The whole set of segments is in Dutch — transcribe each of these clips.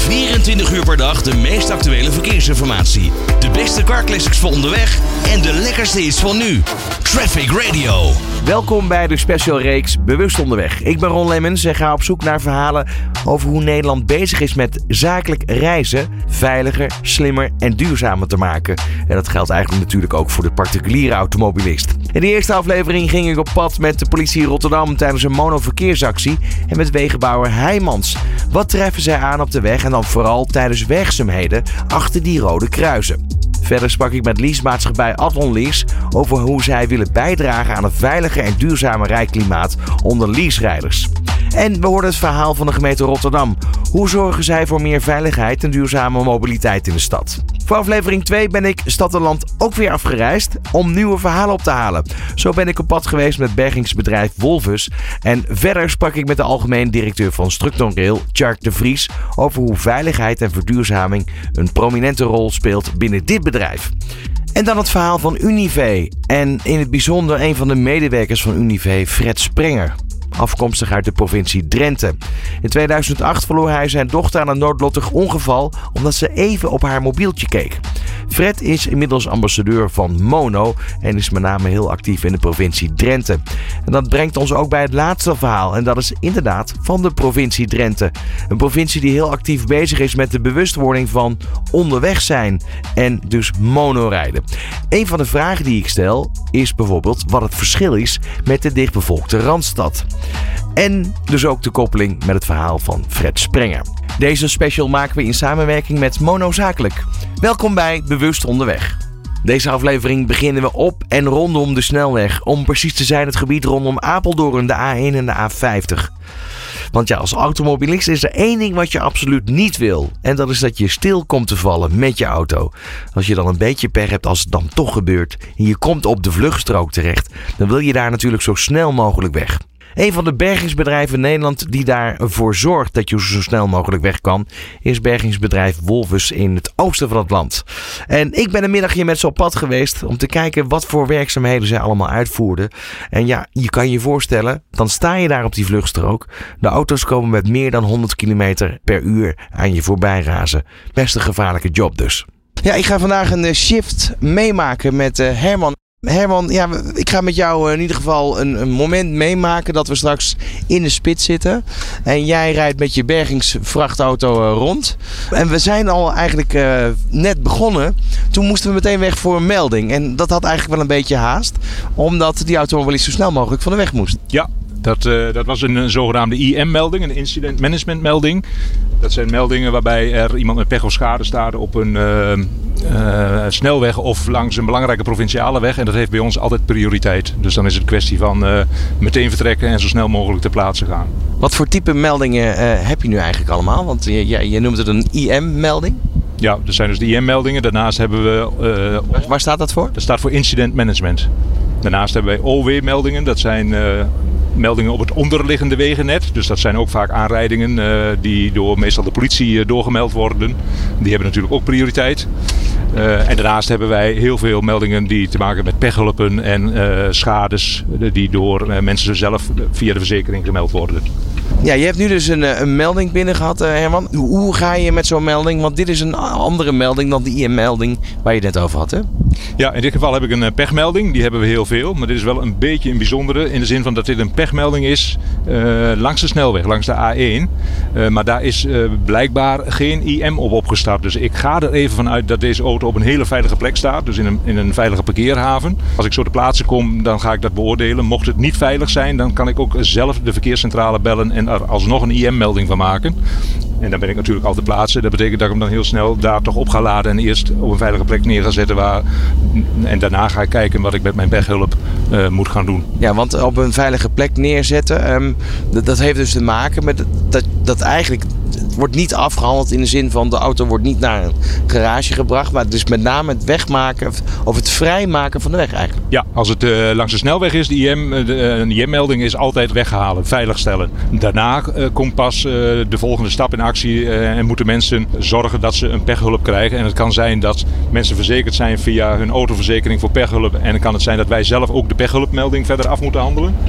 24 uur per dag de meest actuele verkeersinformatie. De beste carclassics voor onderweg en de lekkerste hits van nu. Traffic Radio. Welkom bij de specialreeks Bewust Onderweg. Ik ben Ron Lemmens en ga op zoek naar verhalen over hoe Nederland bezig is met zakelijk reizen veiliger, slimmer en duurzamer te maken. En dat geldt eigenlijk natuurlijk ook voor de particuliere automobilist. In de eerste aflevering ging ik op pad met de politie Rotterdam tijdens een monoverkeersactie en met wegenbouwer Heijmans. Wat treffen zij aan op de weg en dan vooral tijdens werkzaamheden achter die rode kruisen? Verder sprak ik met leasemaatschappij Adlon Lease over hoe zij willen bijdragen aan een veiliger en duurzamer rijklimaat onder leaserijders. En we hoorden het verhaal van de gemeente Rotterdam. Hoe zorgen zij voor meer veiligheid en duurzame mobiliteit in de stad? Voor aflevering 2 ben ik stad en land ook weer afgereisd om nieuwe verhalen op te halen. Zo ben ik op pad geweest met bergingsbedrijf Wolvus. En verder sprak ik met de algemeen directeur van Structonrail, Tjark de Vries, over hoe veiligheid en verduurzaming een prominente rol speelt binnen dit bedrijf. En dan het verhaal van Unive. En in het bijzonder een van de medewerkers van Unive, Fred Sprenger. Afkomstig uit de provincie Drenthe. In 2008 verloor hij zijn dochter aan een noodlottig ongeval omdat ze even op haar mobieltje keek. Fred is inmiddels ambassadeur van Mono en is met name heel actief in de provincie Drenthe. En dat brengt ons ook bij het laatste verhaal en dat is inderdaad van de provincie Drenthe. Een provincie die heel actief bezig is met de bewustwording van onderweg zijn en dus monorijden. Een van de vragen die ik stel is bijvoorbeeld wat het verschil is met de dichtbevolkte Randstad. En dus ook de koppeling met het verhaal van Fred Sprenger. Deze special maken we in samenwerking met Mono Zakelijk. Welkom bij Bewust Onderweg. Deze aflevering beginnen we op en rondom de snelweg. Om precies te zijn het gebied rondom Apeldoorn, de A1 en de A50. Want ja, als automobilist is er één ding wat je absoluut niet wil. En dat is dat je stil komt te vallen met je auto. Als je dan een beetje pech hebt als het dan toch gebeurt en je komt op de vluchtstrook terecht, dan wil je daar natuurlijk zo snel mogelijk weg. Een van de bergingsbedrijven in Nederland die daarvoor zorgt dat je zo snel mogelijk weg kan, is bergingsbedrijf Wolvus in het oosten van het land. En ik ben een middagje met ze op pad geweest om te kijken wat voor werkzaamheden zij allemaal uitvoerden. En ja, je kan je voorstellen, dan sta je daar op die vluchtstrook. De auto's komen met meer dan 100 km per uur aan je voorbij razen. Best een gevaarlijke job dus. Ja, ik ga vandaag een shift meemaken met Herman. Herman, ja, ik ga met jou in ieder geval een moment meemaken dat we straks in de spits zitten. En jij rijdt met je bergingsvrachtauto rond. En we zijn al eigenlijk net begonnen. Toen moesten we meteen weg voor een melding. En dat had eigenlijk wel een beetje haast. Omdat die automobilist zo snel mogelijk van de weg moest. Ja, dat was een zogenaamde IM-melding, een incident management melding. Dat zijn meldingen waarbij er iemand met pech of schade staat op een snelweg of langs een belangrijke provinciale weg. En dat heeft bij ons altijd prioriteit. Dus dan is het een kwestie van meteen vertrekken en zo snel mogelijk ter plaatse gaan. Wat voor type meldingen heb je nu eigenlijk allemaal? Want je noemt het een IM-melding. Ja, dat zijn dus de IM-meldingen. Daarnaast hebben we... Waar staat dat voor? Dat staat voor incident management. Daarnaast hebben wij OW-meldingen. Dat zijn meldingen op het onderliggende wegennet. Dus dat zijn ook vaak aanrijdingen die door meestal de politie doorgemeld worden. Die hebben natuurlijk ook prioriteit. En daarnaast hebben wij heel veel meldingen die te maken hebben met pechhulpen en schades die door mensen zelf via de verzekering gemeld worden. Ja, je hebt nu dus een melding binnen gehad, Herman. Hoe ga je met zo'n melding? Want dit is een andere melding dan die IM-melding waar je het net over had, hè? Ja, in dit geval heb ik een pechmelding. Die hebben we heel veel. Maar dit is wel een beetje een bijzondere. In de zin van dat dit een pechmelding is langs de snelweg, langs de A1. Maar daar is blijkbaar geen IM op opgestart. Dus ik ga er even vanuit dat deze auto op een hele veilige plek staat. Dus in een veilige parkeerhaven. Als ik zo ter plaatse kom, dan ga ik dat beoordelen. Mocht het niet veilig zijn, dan kan ik ook zelf de verkeerscentrale bellen en er alsnog een IM-melding van maken. En dan ben ik natuurlijk al te plaatsen. Dat betekent dat ik hem dan heel snel daar toch op ga laden en eerst op een veilige plek neer ga zetten. En daarna ga ik kijken wat ik met mijn pechhulp moet gaan doen. Ja, want op een veilige plek neerzetten, dat heeft dus te maken met dat eigenlijk... Het wordt niet afgehandeld in de zin van de auto wordt niet naar een garage gebracht. Maar het is met name het wegmaken of het vrijmaken van de weg eigenlijk. Ja, als het langs de snelweg is, een IM-melding is altijd weghalen, veiligstellen. Daarna komt pas de volgende stap in actie en moeten mensen zorgen dat ze een pechhulp krijgen. En het kan zijn dat mensen verzekerd zijn via hun autoverzekering voor pechhulp. En dan kan het zijn dat wij zelf ook de pechhulpmelding verder af moeten handelen.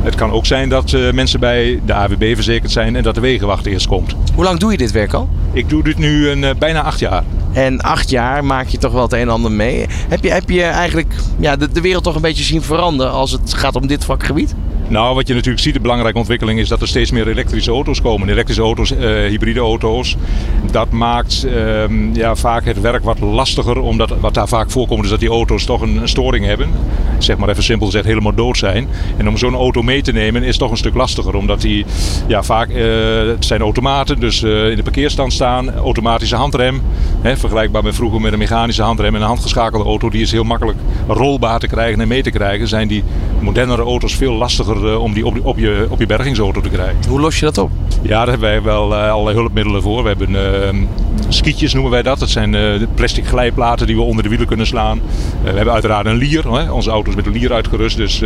Het kan ook zijn dat mensen bij de AWB verzekerd zijn en dat de wegenwacht eerst komt. Hoe lang doe je dit werk al? Ik doe dit nu bijna 8 jaar. En 8 jaar maak je toch wel het een en ander mee. Heb je eigenlijk de wereld toch een beetje zien veranderen als het gaat om dit vakgebied? Nou, wat je natuurlijk ziet, de belangrijke ontwikkeling is dat er steeds meer elektrische auto's komen. Elektrische auto's, hybride auto's. Dat maakt vaak het werk wat lastiger, omdat wat daar vaak voorkomt is dat die auto's toch een storing hebben. Zeg maar even simpel gezegd, helemaal dood zijn. En om zo'n auto mee te nemen is toch een stuk lastiger, omdat die vaak, het zijn automaten, dus in de parkeerstand staan, automatische handrem. Vergelijkbaar met vroeger met een mechanische handrem en een handgeschakelde auto, die is heel makkelijk rolbaar te krijgen en mee te krijgen. Zijn die modernere auto's veel lastiger om die op je bergingsauto te krijgen. Hoe los je dat op? Ja, daar hebben wij wel allerlei hulpmiddelen voor. We hebben skietjes noemen wij dat. Dat zijn plastic glijplaten die we onder de wielen kunnen slaan. We hebben uiteraard een lier. Onze auto is met een lier uitgerust. Dus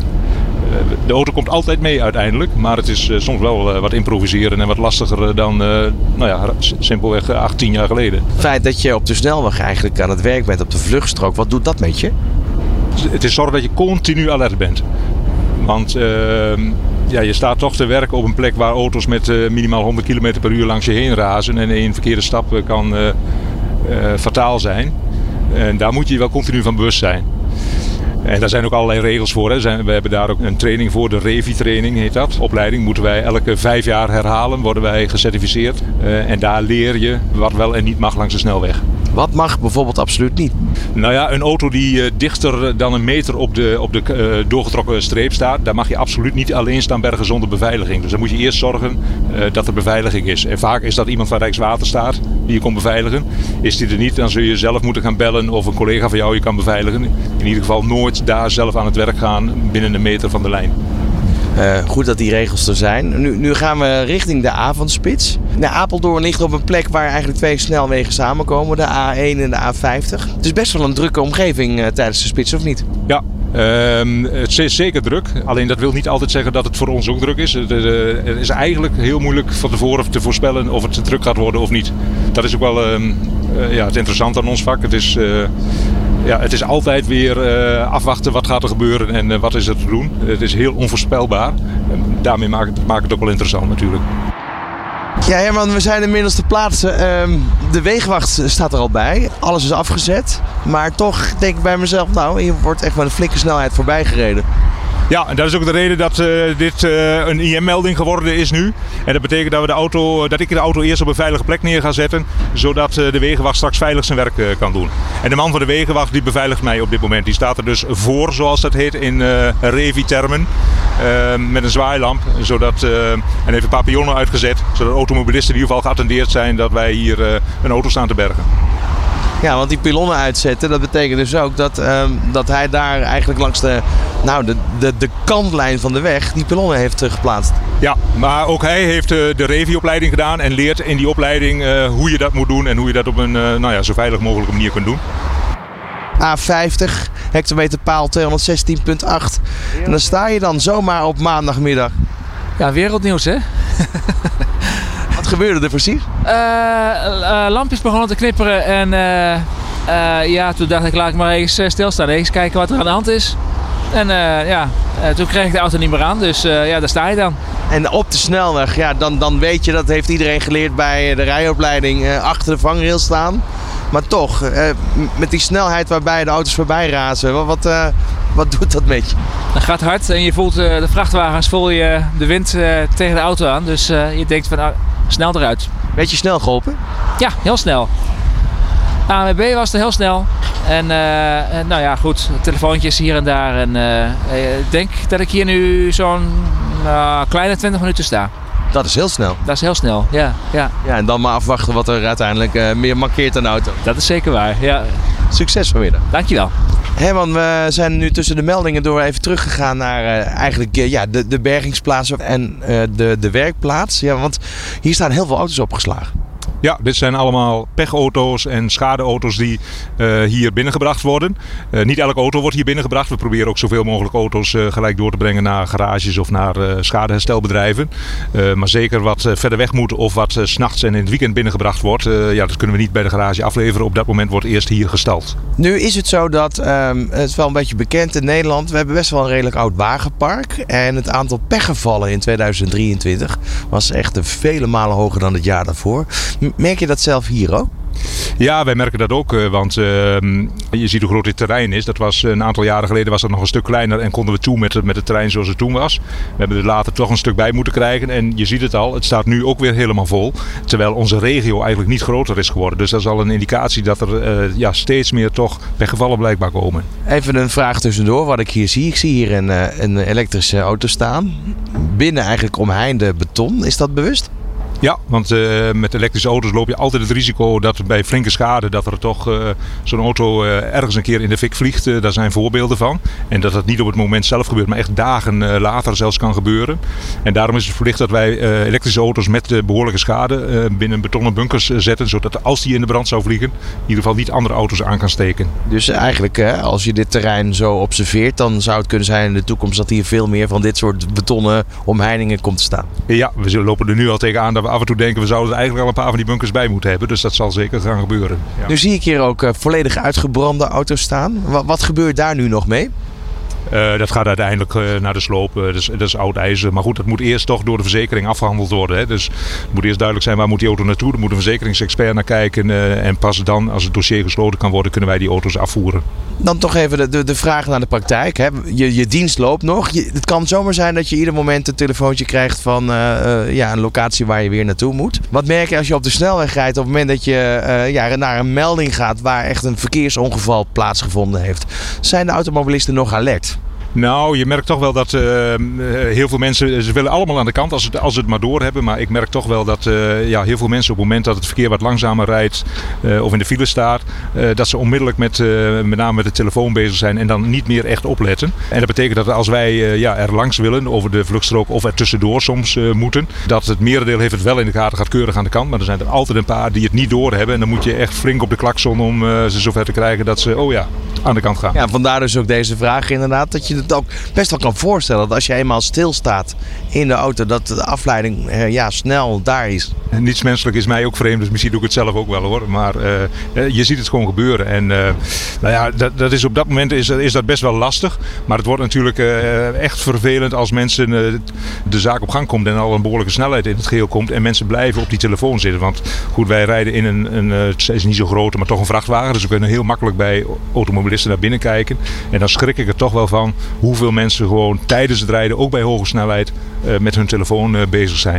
de auto komt altijd mee uiteindelijk. Maar het is soms wel wat improviseren en wat lastiger dan simpelweg 8-10 jaar geleden. Het feit dat je op de snelweg eigenlijk aan het werk bent op de vluchtstrook, wat doet dat met je? Het is zorgen dat je continu alert bent. Want je staat toch te werken op een plek waar auto's met minimaal 100 km per uur langs je heen razen. En een verkeerde stap kan fataal zijn. En daar moet je wel continu van bewust zijn. En daar zijn ook allerlei regels voor. Hè. We hebben daar ook een training voor, de REVI-training heet dat. Opleiding moeten wij elke 5 jaar herhalen, worden wij gecertificeerd. En daar leer je wat wel en niet mag langs de snelweg. Wat mag bijvoorbeeld absoluut niet? Nou ja, een auto die dichter dan 1 meter op de doorgetrokken streep staat, daar mag je absoluut niet alleen staan bergen zonder beveiliging. Dus dan moet je eerst zorgen dat er beveiliging is. En vaak is dat iemand van Rijkswaterstaat die je komt beveiligen. Is die er niet, dan zul je zelf moeten gaan bellen of een collega van jou je kan beveiligen. In ieder geval nooit daar zelf aan het werk gaan binnen 1 meter van de lijn. Goed dat die regels er zijn. Nu gaan we richting de avondspits. Apeldoorn ligt op een plek waar eigenlijk 2 snelwegen samenkomen. De A1 en de A50. Het is best wel een drukke omgeving tijdens de spits, of niet? Ja. Het is zeker druk. Alleen dat wil niet altijd zeggen dat het voor ons ook druk is. Het is eigenlijk heel moeilijk van tevoren te voorspellen of het druk gaat worden of niet. Dat is ook wel het interessante aan ons vak. Het is altijd weer afwachten wat gaat er gebeuren en wat is er te doen. Het is heel onvoorspelbaar. Daarmee maakt het ook wel interessant natuurlijk. Ja, Herman, we zijn inmiddels te plaatsen. De wegenwacht staat er al bij. Alles is afgezet. Maar toch denk ik bij mezelf, hier wordt echt met een flinke snelheid voorbij gereden. Ja, en dat is ook de reden dat dit een IM-melding geworden is nu. En dat betekent dat ik de auto eerst op een veilige plek neer ga zetten, zodat de wegenwacht straks veilig zijn werk kan doen. En de man van de wegenwacht die beveiligt mij op dit moment. Die staat er dus voor, zoals dat heet in REVI-termen, met een zwaailamp. En heeft een paar pionnen uitgezet, zodat automobilisten in ieder geval geattendeerd zijn dat wij hier een auto staan te bergen. Ja, want die pilonnen uitzetten, dat betekent dus ook dat hij daar eigenlijk langs de kantlijn van de weg die pilonnen heeft geplaatst. Ja, maar ook hij heeft de REVI-opleiding gedaan en leert in die opleiding hoe je dat moet doen en hoe je dat op een zo veilig mogelijke manier kunt doen. A50, hectometerpaal 216.8. En dan sta je dan zomaar op maandagmiddag. Ja, wereldnieuws hè? Wat gebeurde er precies? Lampjes begonnen te knipperen en toen dacht ik laat ik maar eens stilstaan. Eens kijken wat er aan de hand is. En toen kreeg ik de auto niet meer aan, dus daar sta je dan. En op de snelweg, dan weet je, dat heeft iedereen geleerd bij de rijopleiding, achter de vangrail staan. Maar toch, met die snelheid waarbij de auto's voorbij razen, wat doet dat met je? Het gaat hard en je voelt de vrachtwagens, voel je de wind tegen de auto aan. Dus je denkt van snel eruit. Weet je snel geholpen? Ja, heel snel. ANWB was er heel snel. En goed, telefoontjes hier en daar. En ik denk dat ik hier nu zo'n kleine 20 minuten sta. Dat is heel snel. Dat is heel snel, ja. Ja, en dan maar afwachten wat er uiteindelijk meer markeert aan de auto. Dat is zeker waar, ja. Succes vanmiddag. Dankjewel. Herman, we zijn nu tussen de meldingen door even teruggegaan naar de bergingsplaats en de werkplaats. Ja, want hier staan heel veel auto's opgeslagen. Ja, dit zijn allemaal pechauto's en schadeauto's die hier binnengebracht worden. Niet elke auto wordt hier binnengebracht. We proberen ook zoveel mogelijk auto's gelijk door te brengen naar garages of naar schadeherstelbedrijven. Maar zeker wat verder weg moet of wat 's nachts en in het weekend binnengebracht wordt, dat kunnen we niet bij de garage afleveren. Op dat moment wordt eerst hier gestald. Nu is het zo dat, het is wel een beetje bekend in Nederland, we hebben best wel een redelijk oud wagenpark. En het aantal pechgevallen in 2023 was echt vele malen hoger dan het jaar daarvoor. Merk je dat zelf hier ook? Ja, wij merken dat ook, want je ziet hoe groot dit terrein is. Dat was een aantal jaren geleden was dat nog een stuk kleiner en konden we toe met het terrein zoals het toen was. We hebben er later toch een stuk bij moeten krijgen en je ziet het al, het staat nu ook weer helemaal vol. Terwijl onze regio eigenlijk niet groter is geworden. Dus dat is al een indicatie dat er steeds meer toch pechgevallen blijkbaar komen. Even een vraag tussendoor, wat ik hier zie. Ik zie hier een elektrische auto staan. Binnen eigenlijk omheinde beton. Is dat bewust? Ja, want met elektrische auto's loop je altijd het risico dat bij flinke schade dat er toch zo'n auto ergens een keer in de fik vliegt. Daar zijn voorbeelden van. En dat dat niet op het moment zelf gebeurt, maar echt dagen later zelfs kan gebeuren. En daarom is het verplicht dat wij elektrische auto's met behoorlijke schade binnen betonnen bunkers zetten. Zodat als die in de brand zou vliegen, in ieder geval niet andere auto's aan kan steken. Dus eigenlijk als je dit terrein zo observeert, dan zou het kunnen zijn in de toekomst dat hier veel meer van dit soort betonnen omheiningen komt te staan. Ja, we lopen er nu al tegenaan dat we af en toe denken we zouden er eigenlijk al een paar van die bunkers bij moeten hebben. Dus dat zal zeker gaan gebeuren. Ja. Nu zie ik hier ook volledig uitgebrande auto's staan. Wat gebeurt daar nu nog mee? Dat gaat uiteindelijk naar de sloop. Dat is oud ijzer. Maar goed, dat moet eerst toch door de verzekering afgehandeld worden. Hè. Dus het moet eerst duidelijk zijn waar moet die auto naartoe. Daar moet een verzekeringsexpert naar kijken. En pas dan, als het dossier gesloten kan worden, kunnen wij die auto's afvoeren. Dan toch even de vraag naar de praktijk. Hè. Je dienst loopt nog. Het kan zomaar zijn dat je ieder moment een telefoontje krijgt van een locatie waar je weer naartoe moet. Wat merk je als je op de snelweg rijdt op het moment dat je naar een melding gaat waar echt een verkeersongeval plaatsgevonden heeft? Zijn de automobilisten nog alert? Nou, je merkt toch wel dat heel veel mensen, ze willen allemaal aan de kant als ze het maar door hebben. Maar ik merk toch wel dat heel veel mensen op het moment dat het verkeer wat langzamer rijdt of in de file staat, dat ze onmiddellijk met name met de telefoon bezig zijn en dan niet meer echt opletten. En dat betekent dat als wij er langs willen over de vluchtstrook of er tussendoor soms moeten, dat het merendeel heeft het wel in de gaten, gaat keurig aan de kant. Maar er zijn er altijd een paar die het niet doorhebben. En dan moet je echt flink op de klakson om ze zover te krijgen dat ze aan de kant gaan. Ja, vandaar dus ook deze vraag inderdaad, dat je het ook best wel kan voorstellen dat als je eenmaal stilstaat in de auto, dat de afleiding snel daar is. En niets menselijk is mij ook vreemd, dus misschien doe ik het zelf ook wel hoor. Maar je ziet het gewoon gebeuren. En dat is op dat moment is dat best wel lastig. Maar het wordt natuurlijk echt vervelend als mensen de zaak op gang komt en al een behoorlijke snelheid in het geheel komt. En mensen blijven op die telefoon zitten. Want goed, wij rijden in het is niet zo groot, maar toch een vrachtwagen. Dus we kunnen heel makkelijk bij automobilisten naar binnen kijken. En dan schrik ik er toch wel van hoeveel mensen gewoon tijdens het rijden, ook bij hoge snelheid, met hun telefoon bezig zijn.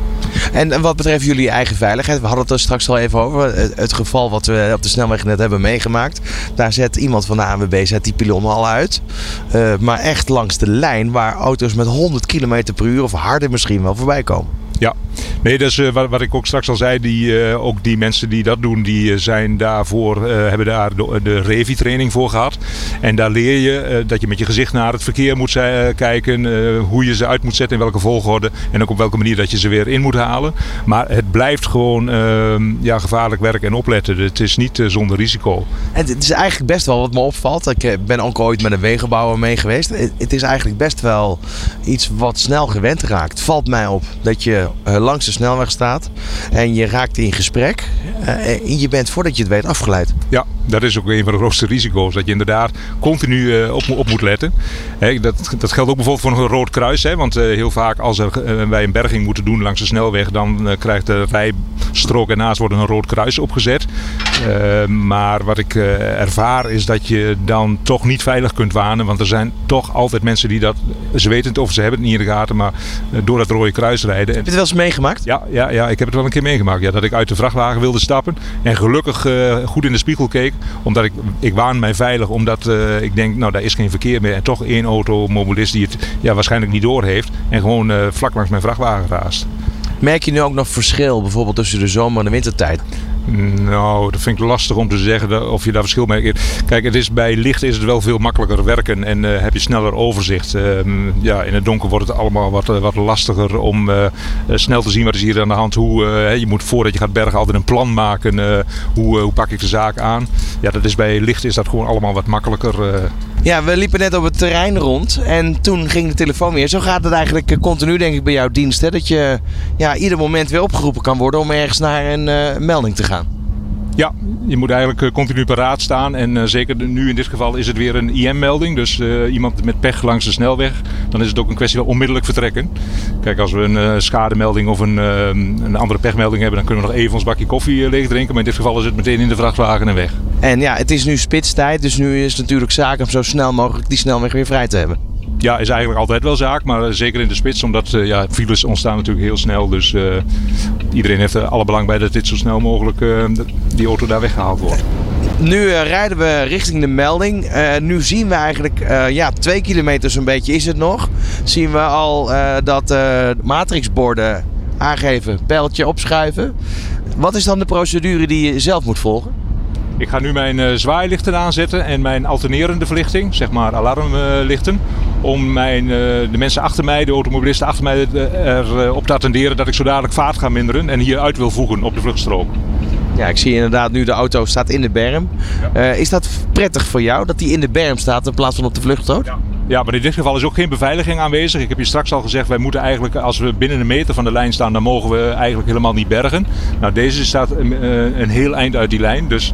En wat betreft jullie eigen veiligheid, we hadden het er straks al even over. Het geval wat we op de snelweg net hebben meegemaakt. Daar zet iemand van de ANWB die pilonnen al uit. Maar echt langs de lijn waar auto's met 100 km per uur of harder misschien wel voorbij komen. Ja, nee, dus wat ik ook straks al zei, ook die mensen die dat doen, die zijn daarvoor, hebben daar de Revi-training voor gehad. En daar leer je dat je met je gezicht naar het verkeer moet kijken, hoe je ze uit moet zetten, in welke volgorde en ook op welke manier dat je ze weer in moet halen. Maar het blijft gewoon gevaarlijk werk en opletten. Het is niet zonder risico. En het is eigenlijk best wel wat me opvalt. Ik ben ook ooit met een wegenbouwer mee geweest. Het is eigenlijk best wel iets wat snel gewend raakt. Valt mij op dat je langs de snelweg staat en je raakt in gesprek en je bent voordat je het weet afgeleid. Ja, dat is ook een van de grootste risico's. Dat je inderdaad continu op moet letten. Dat geldt ook bijvoorbeeld voor een rood kruis. Want heel vaak als wij een berging moeten doen langs de snelweg, dan krijgt de rijstrook ernaast wordt een rood kruis opgezet. Maar wat ik ervaar is dat je dan toch niet veilig kunt wanen. Want er zijn toch altijd mensen die dat, ze weten het of ze hebben het niet in de gaten, maar door dat rode kruis rijden. Heb je het wel eens meegemaakt? Ja, ik heb het wel een keer meegemaakt. Ja, dat ik uit de vrachtwagen wilde stappen en gelukkig goed in de spiegel keek. Omdat ik waan mij veilig, omdat ik denk, nou daar is geen verkeer meer. En toch één automobilist die het waarschijnlijk niet door heeft en gewoon vlak langs mijn vrachtwagen raast. Merk je nu ook nog verschil bijvoorbeeld tussen de zomer en de wintertijd? Nou, dat vind ik lastig om te zeggen of je daar verschil mee... Kijk, bij licht is het wel veel makkelijker werken en heb je sneller overzicht. In het donker wordt het allemaal wat lastiger om snel te zien wat is hier aan de hand. Je moet voordat je gaat bergen altijd een plan maken. Hoe pak ik de zaak aan? Ja, bij licht is dat gewoon allemaal wat makkelijker. Ja, we liepen net op het terrein rond en toen ging de telefoon weer. Zo gaat het eigenlijk continu, denk ik, bij jouw dienst. Hè? Dat je ieder moment weer opgeroepen kan worden om ergens naar een melding te gaan. Ja, je moet eigenlijk continu paraat staan. En zeker nu in dit geval is het weer een IM-melding. Dus iemand met pech langs de snelweg. Dan is het ook een kwestie van onmiddellijk vertrekken. Kijk, als we een schademelding of een andere pechmelding hebben... dan kunnen we nog even ons bakje koffie leeg drinken. Maar in dit geval is het meteen in de vrachtwagen en weg. En ja, het is nu spitstijd. Dus nu is het natuurlijk zaak om zo snel mogelijk die snelweg weer vrij te hebben. Ja, is eigenlijk altijd wel zaak, maar zeker in de spits, omdat files ontstaan natuurlijk heel snel. Dus iedereen heeft er alle belang bij dat dit zo snel mogelijk die auto daar weggehaald wordt. Nu rijden we richting de melding. Nu zien we eigenlijk 2 kilometer zo'n beetje is het nog. Zien we al dat matrixborden aangeven, pijltje opschuiven. Wat is dan de procedure die je zelf moet volgen? Ik ga nu mijn zwaailichten aanzetten en mijn alternerende verlichting, zeg maar alarmlichten. Om de mensen achter mij, de automobilisten achter mij, erop te attenderen dat ik zo dadelijk vaart ga minderen en hier uit wil voegen op de vluchtstrook. Ja, ik zie inderdaad nu de auto staat in de berm. Ja. Is dat prettig voor jou dat die in de berm staat in plaats van op de vluchtstrook? Ja, maar in dit geval is ook geen beveiliging aanwezig. Ik heb je straks al gezegd, wij moeten eigenlijk, als we binnen een meter van de lijn staan, dan mogen we eigenlijk helemaal niet bergen. Nou, deze staat een heel eind uit die lijn. Dus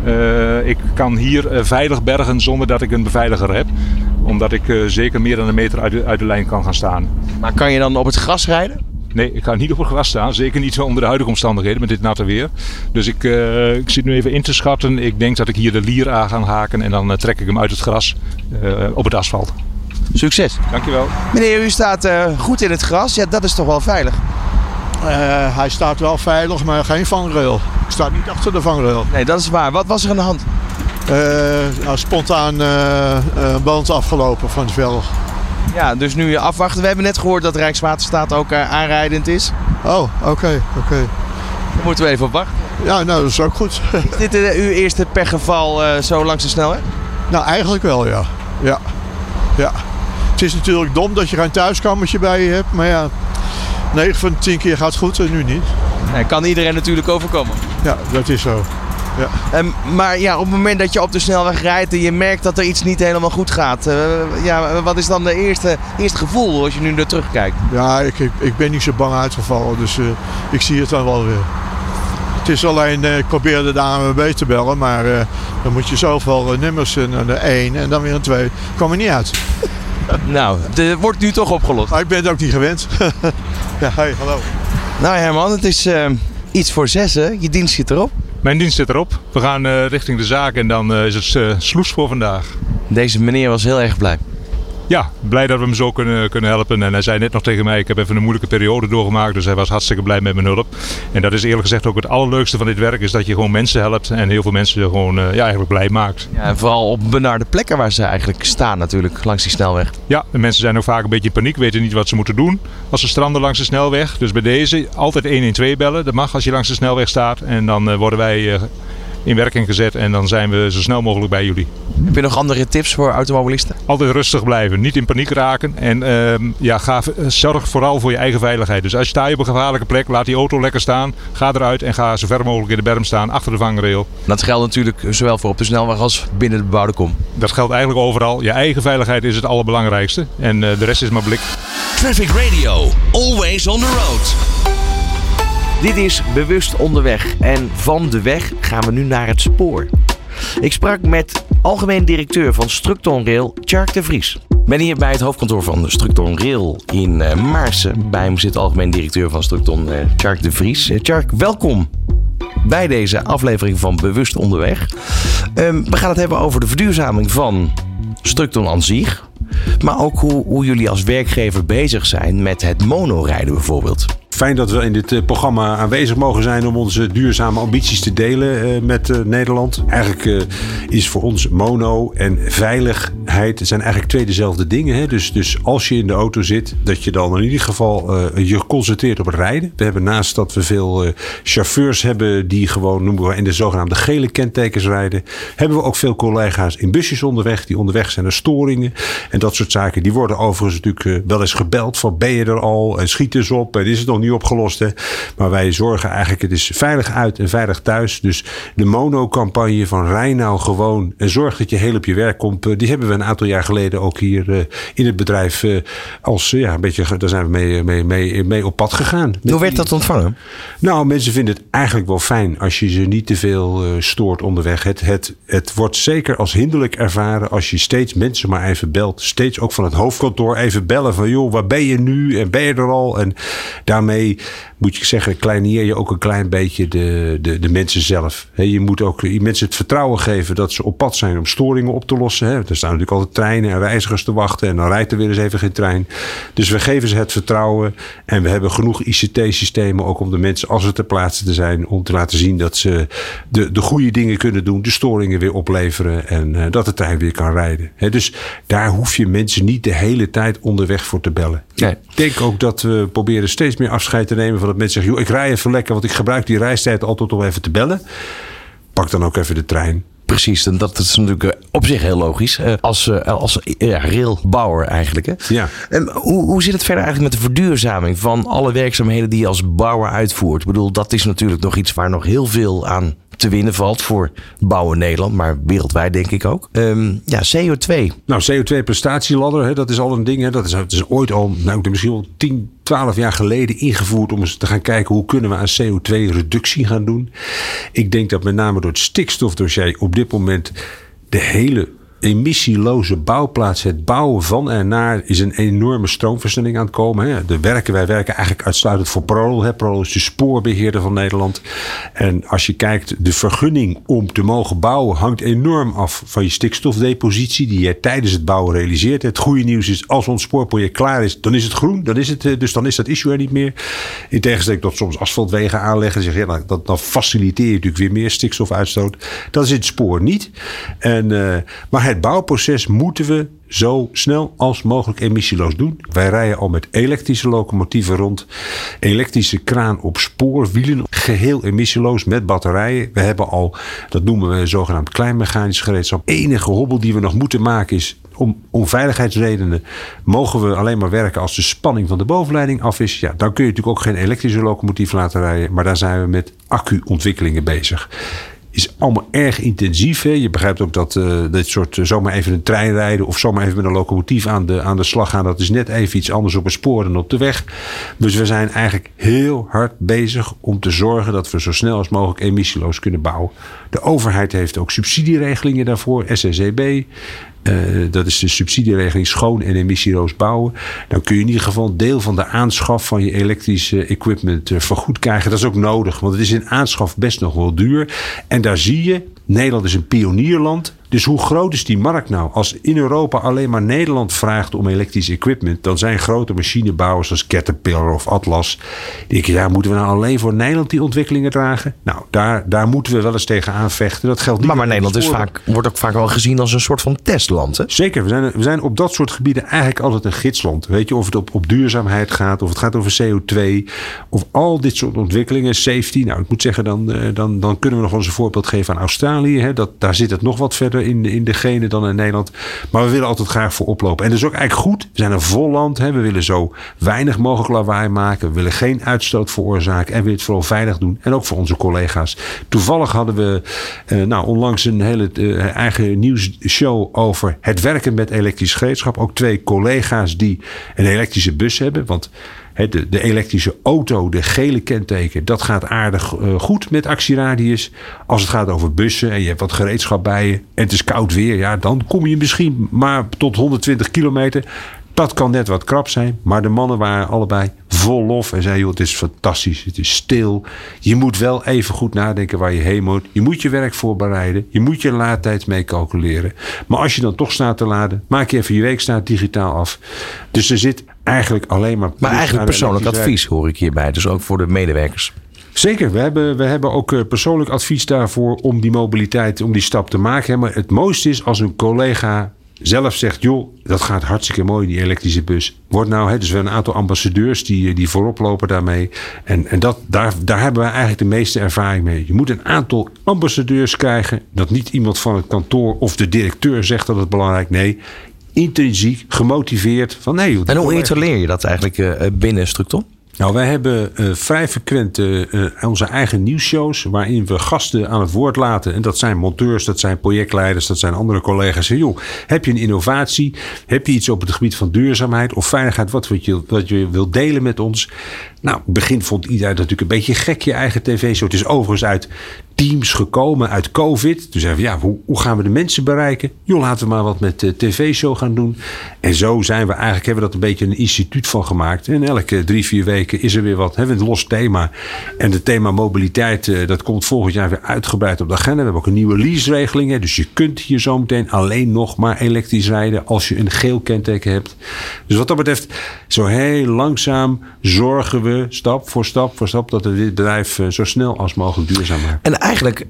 ik kan hier veilig bergen zonder dat ik een beveiliger heb. Omdat ik zeker meer dan een meter uit de lijn kan gaan staan. Maar kan je dan op het gras rijden? Nee, ik ga niet op het gras staan. Zeker niet onder de huidige omstandigheden met dit natte weer. Dus ik zit nu even in te schatten. Ik denk dat ik hier de lier aan ga haken en dan trek ik hem uit het gras op het asfalt. Succes. Dankjewel. Meneer, u staat goed in het gras. Ja, dat is toch wel veilig? Hij staat wel veilig, maar geen vangrail. Ik sta niet achter de vangrail. Nee, dat is waar. Wat was er aan de hand? Spontaan band afgelopen van het velg. Ja, dus nu afwachten. We hebben net gehoord dat Rijkswaterstaat ook aanrijdend is. Oh, oké. Daar moeten we even op wachten. Ja, nou, dat is ook goed. Is dit uw eerste pechgeval zo langs de snelweg? Nou, eigenlijk wel, ja. Het is natuurlijk dom dat je geen thuiskamertje bij je hebt. Maar ja, 9 van de 10 keer gaat het goed en nu niet. Nee, kan iedereen natuurlijk overkomen. Ja, dat is zo. Ja. Maar ja, op het moment dat je op de snelweg rijdt en je merkt dat er iets niet helemaal goed gaat. Wat is dan de eerste gevoel als je nu naar terugkijkt? Ja, ik ben niet zo bang uitgevallen, dus ik zie het dan wel weer. Het is alleen, ik probeerde de ANWB te bellen, maar dan moet je zoveel nummers en de 1 en dan weer een 2. Kwam er niet uit. Nou, het wordt nu toch opgelost. Maar ik ben het ook niet gewend. Ja, hey, hallo. Nou Herman, het is iets voor 6, hè? Je dienst zit erop. Mijn dienst zit erop. We gaan richting de zaak en dan is het sloes voor vandaag. Deze meneer was heel erg blij. Ja, blij dat we hem zo kunnen helpen. En hij zei net nog tegen mij, ik heb even een moeilijke periode doorgemaakt. Dus hij was hartstikke blij met mijn hulp. En dat is eerlijk gezegd ook het allerleukste van dit werk. Is dat je gewoon mensen helpt en heel veel mensen gewoon eigenlijk blij maakt. Ja, en vooral op benarde plekken waar ze eigenlijk staan natuurlijk, langs die snelweg. Ja, de mensen zijn ook vaak een beetje in paniek. Weten niet wat ze moeten doen als ze stranden langs de snelweg. Dus bij deze altijd 112 bellen. Dat mag als je langs de snelweg staat. En dan worden wij in werking gezet en dan zijn we zo snel mogelijk bij jullie. Heb je nog andere tips voor automobilisten? Altijd rustig blijven, niet in paniek raken en zorg vooral voor je eigen veiligheid. Dus als je staat op een gevaarlijke plek, laat die auto lekker staan, ga eruit en ga zo ver mogelijk in de berm staan, achter de vangrail. Dat geldt natuurlijk zowel voor op de snelweg als binnen de bebouwde kom. Dat geldt eigenlijk overal. Je eigen veiligheid is het allerbelangrijkste en de rest is maar blik. Traffic Radio, always on the road. Dit is Bewust Onderweg en van de weg gaan we nu naar het spoor. Ik sprak met algemeen directeur van Structonrail, Tjark de Vries. Ik ben hier bij het hoofdkantoor van Structonrail in Maarsen. Bij hem zit algemeen directeur van Structon, Tjark de Vries. Tjark, welkom bij deze aflevering van Bewust Onderweg. We gaan het hebben over de verduurzaming van Structon aan zich. Maar ook hoe jullie als werkgever bezig zijn met het monorijden bijvoorbeeld. Fijn dat we in dit programma aanwezig mogen zijn om onze duurzame ambities te delen met Nederland. Eigenlijk is voor ons mono en veiligheid zijn eigenlijk twee dezelfde dingen. Hè? Dus als je in de auto zit, dat je dan in ieder geval je concentreert op het rijden. We hebben naast dat we veel chauffeurs hebben die gewoon, noemen we in de zogenaamde gele kentekens rijden, hebben we ook veel collega's in busjes onderweg die onderweg zijn naar storingen en dat soort zaken. Die worden overigens natuurlijk wel eens gebeld van ben je er al en schiet eens op en is het nog niet opgelost. Hè? Maar wij zorgen eigenlijk, het is veilig uit en veilig thuis. Dus de mono-campagne van rij nou gewoon en zorg dat je heel op je werk komt, die hebben we een aantal jaar geleden ook hier in het bedrijf als een beetje, daar zijn we mee op pad gegaan. Hoe werd dat ontvangen? Nou, mensen vinden het eigenlijk wel fijn als je ze niet te veel stoort onderweg. Het wordt zeker als hinderlijk ervaren als je steeds mensen maar even belt. Steeds ook van het hoofdkantoor even bellen van joh, waar ben je nu en ben je er al? En daarmee moet je zeggen, kleineer je ook een klein beetje de mensen zelf. Je moet ook mensen het vertrouwen geven dat ze op pad zijn om storingen op te lossen. Er staan natuurlijk altijd treinen en reizigers te wachten en dan rijdt er weer eens even geen trein. Dus we geven ze het vertrouwen en we hebben genoeg ICT-systemen ook om de mensen, als ze ter plaatse te zijn, om te laten zien dat ze de goede dingen kunnen doen, de storingen weer opleveren en dat de trein weer kan rijden. Dus daar hoef je mensen niet de hele tijd onderweg voor te bellen. Nee. Ik denk ook dat we proberen steeds meer afscheid te nemen van dat mensen zeggen, joh, ik rij even lekker, want ik gebruik die reistijd altijd om even te bellen. Pak dan ook even de trein. Precies, en dat is natuurlijk op zich heel logisch. Als railbouwer eigenlijk. Hè? Ja. Hoe zit het verder eigenlijk met de verduurzaming van alle werkzaamheden die je als bouwer uitvoert? Ik bedoel, dat is natuurlijk nog iets waar nog heel veel aan te winnen valt voor bouwen Nederland, maar wereldwijd denk ik ook. CO2. Nou, CO2-prestatieladder, dat is al een ding. Hè. Dat is ooit al, misschien wel 10, 12 jaar geleden ingevoerd om eens te gaan kijken hoe kunnen we aan CO2-reductie gaan doen. Ik denk dat met name door het stikstofdossier op dit moment de hele emissieloze bouwplaats, het bouwen van en naar, is een enorme stroomversnelling aan het komen. Hè. Wij werken eigenlijk uitsluitend voor ProRail. Hè. ProRail is de spoorbeheerder van Nederland. En als je kijkt, de vergunning om te mogen bouwen hangt enorm af van je stikstofdepositie die je tijdens het bouwen realiseert. Het goede nieuws is, als ons spoorproject klaar is, dan is het groen. Dus dan is dat issue er niet meer. In tegenstelling tot soms asfaltwegen aanleggen. Dan zeg je, dan faciliteer je natuurlijk weer meer stikstofuitstoot. Dat is het spoor niet. Maar het bouwproces moeten we zo snel als mogelijk emissieloos doen. Wij rijden al met elektrische locomotieven rond. Elektrische kraan op spoorwielen. Geheel emissieloos met batterijen. We hebben al, dat noemen we zogenaamd kleinmechanisch gereedschap. Enige hobbel die we nog moeten maken is, om veiligheidsredenen mogen we alleen maar werken als de spanning van de bovenleiding af is. Ja, dan kun je natuurlijk ook geen elektrische locomotief laten rijden. Maar daar zijn we met accu-ontwikkelingen bezig. Is allemaal erg intensief. Hè? Je begrijpt ook dat dit soort zomaar even een trein rijden of zomaar even met een locomotief aan de slag gaan. Dat is net even iets anders op het spoor dan op de weg. Dus we zijn eigenlijk heel hard bezig om te zorgen dat we zo snel als mogelijk emissieloos kunnen bouwen. De overheid heeft ook subsidieregelingen daarvoor. SSEB. Dat is de subsidieregeling schoon en emissieloos bouwen. Dan kun je in ieder geval een deel van de aanschaf van je elektrische equipment vergoed krijgen. Dat is ook nodig, want het is in aanschaf best nog wel duur. En daar zie je, Nederland is een pionierland. Dus hoe groot is die markt nou? Als in Europa alleen maar Nederland vraagt om elektrisch equipment, dan zijn grote machinebouwers als Caterpillar of Atlas, die denken, moeten we nou alleen voor Nederland die ontwikkelingen dragen? Nou, daar moeten we wel eens tegen aanvechten. Dat geldt niet. Maar Nederland wordt ook vaak wel gezien als een soort van testland. Hè? Zeker, we zijn op dat soort gebieden eigenlijk altijd een gidsland. Weet je, of het op duurzaamheid gaat, of het gaat over CO2, of al dit soort ontwikkelingen, safety. Nou, ik moet zeggen, dan kunnen we nog wel eens een voorbeeld geven aan Australië. Hè? Daar zit het nog wat verder in de genen dan in Nederland. Maar we willen altijd graag voor oplopen. En dat is ook eigenlijk goed. We zijn een vol land. Hè. We willen zo weinig mogelijk lawaai maken. We willen geen uitstoot veroorzaken. En we willen het vooral veilig doen. En ook voor onze collega's. Toevallig hadden we onlangs een hele eigen nieuwsshow over het werken met elektrisch gereedschap. Ook 2 collega's die een elektrische bus hebben. Want de elektrische auto, de gele kenteken, dat gaat aardig goed met actieradius. Als het gaat over bussen en je hebt wat gereedschap bij je en het is koud weer, ja, dan kom je misschien maar tot 120 kilometer. Dat kan net wat krap zijn, maar de mannen waren allebei vol lof en zeiden, joh, het is fantastisch, het is stil. Je moet wel even goed nadenken waar je heen moet. Je moet je werk voorbereiden. Je moet je laadtijd mee calculeren. Maar als je dan toch staat te laden, maak je even je weekstaat digitaal af. Dus er zit eigenlijk alleen maar... Maar eigenlijk persoonlijk advies hoor ik hierbij. Dus ook voor de medewerkers. Zeker, we hebben ook persoonlijk advies daarvoor om die mobiliteit, om die stap te maken. Maar het mooiste is als een collega zelf zegt, joh, dat gaat hartstikke mooi, die elektrische bus. Wordt nou, dus we hebben een aantal ambassadeurs die voorop lopen daarmee. En daar hebben we eigenlijk de meeste ervaring mee. Je moet een aantal ambassadeurs krijgen, dat niet iemand van het kantoor of de directeur zegt dat het belangrijk is. Nee, intrinsiek, gemotiveerd. Van, nee, en hoe etableer je dat eigenlijk binnen Structon? Nou, wij hebben vrij frequent onze eigen nieuwsshows waarin we gasten aan het woord laten. En dat zijn monteurs, dat zijn projectleiders, dat zijn andere collega's. Joh, heb je een innovatie? Heb je iets op het gebied van duurzaamheid of veiligheid wat je wilt delen met ons? Nou, in het begin vond iedereen natuurlijk een beetje gek, je eigen tv-show. Het is overigens uit Teams gekomen, uit COVID. Toen zeiden we, hoe gaan we de mensen bereiken? Joh, laten we maar wat met de tv-show gaan doen. En zo hebben we dat een beetje een instituut van gemaakt. En elke 3-4 weken is er weer wat. Hebben we een los thema. En het thema mobiliteit, dat komt volgend jaar weer uitgebreid op de agenda. We hebben ook een nieuwe lease-regeling. Dus je kunt hier zo meteen alleen nog maar elektrisch rijden als je een geel kenteken hebt. Dus wat dat betreft, zo heel langzaam zorgen we stap voor stap dat dit bedrijf zo snel als mogelijk duurzaam maakt. En eigenlijk,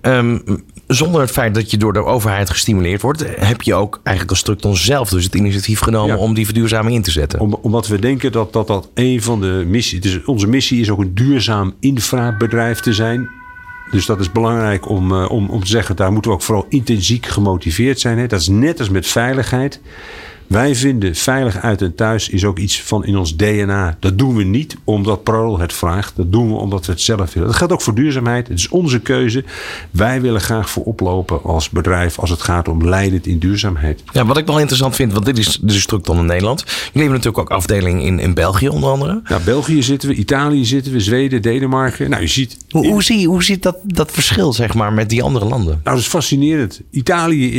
zonder het feit dat je door de overheid gestimuleerd wordt, heb je ook eigenlijk als Structon zelf dus het initiatief genomen om die verduurzaming in te zetten. Omdat we denken dat een van de missies, dus onze missie is ook een duurzaam infrabedrijf te zijn. Dus dat is belangrijk om te zeggen, daar moeten we ook vooral intrinsiek gemotiveerd zijn. Hè. Dat is net als met veiligheid. Wij vinden veilig uit en thuis is ook iets van in ons DNA. Dat doen we niet omdat Prol het vraagt. Dat doen we omdat we het zelf willen. Dat geldt ook voor duurzaamheid. Het is onze keuze. Wij willen graag voorop lopen als bedrijf als het gaat om leidend in duurzaamheid. Ja, wat ik wel interessant vind, want dit is Structon in Nederland. Jullie hebben natuurlijk ook afdelingen in België onder andere. Ja, België zitten we, Italië zitten we, Zweden, Denemarken. Nou, je ziet... Hoe ziet dat verschil, zeg maar, met die andere landen? Nou, dat is fascinerend. Italië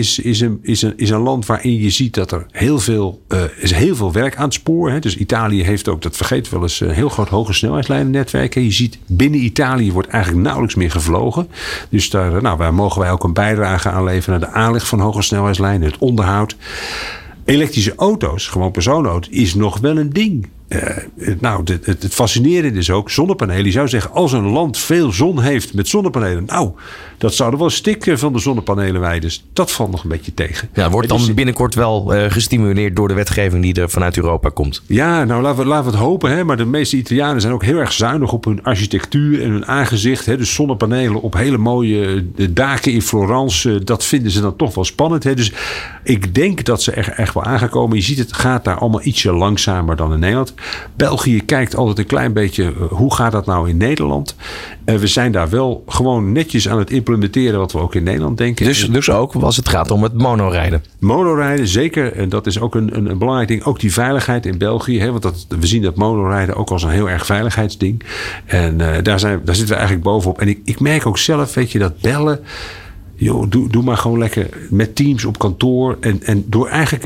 is een land waarin je ziet dat er heel veel werk aan het spoor. Hè. Dus Italië heeft ook, dat vergeet wel eens, een heel groot hoge snelheidslijnennetwerk. Je ziet, binnen Italië wordt eigenlijk nauwelijks meer gevlogen. Dus daar mogen wij ook een bijdrage aan leveren naar de aanleg van hoge snelheidslijnen, het onderhoud. Elektrische auto's, gewoon personenauto's, is nog wel een ding. Het fascinerende is ook zonnepanelen. Je zou zeggen, als een land veel zon heeft met zonnepanelen, dat zouden wel stikken van de zonnepanelen wijden. Dus dat valt nog een beetje tegen. Ja, wordt dan binnenkort wel gestimuleerd door de wetgeving die er vanuit Europa komt. Ja, laten we het hopen. Hè? Maar de meeste Italianen zijn ook heel erg zuinig op hun architectuur en hun aangezicht. Hè? Dus zonnepanelen op hele mooie daken in Florence, dat vinden ze dan toch wel spannend. Hè? Dus ik denk dat ze echt wel aangekomen. Je ziet, het gaat daar allemaal ietsje langzamer dan in Nederland. België kijkt altijd een klein beetje, hoe gaat dat nou in Nederland? We zijn daar wel gewoon netjes aan het implementeren wat we ook in Nederland denken. Dus ook als het gaat om het monorijden. Monorijden, zeker. En dat is ook een belangrijk ding. Ook die veiligheid in België. Hè, want we zien dat monorijden ook als een heel erg veiligheidsding. En daar zitten we eigenlijk bovenop. En ik merk ook zelf, weet je, dat bellen. Joh, doe maar gewoon lekker met Teams op kantoor. En door eigenlijk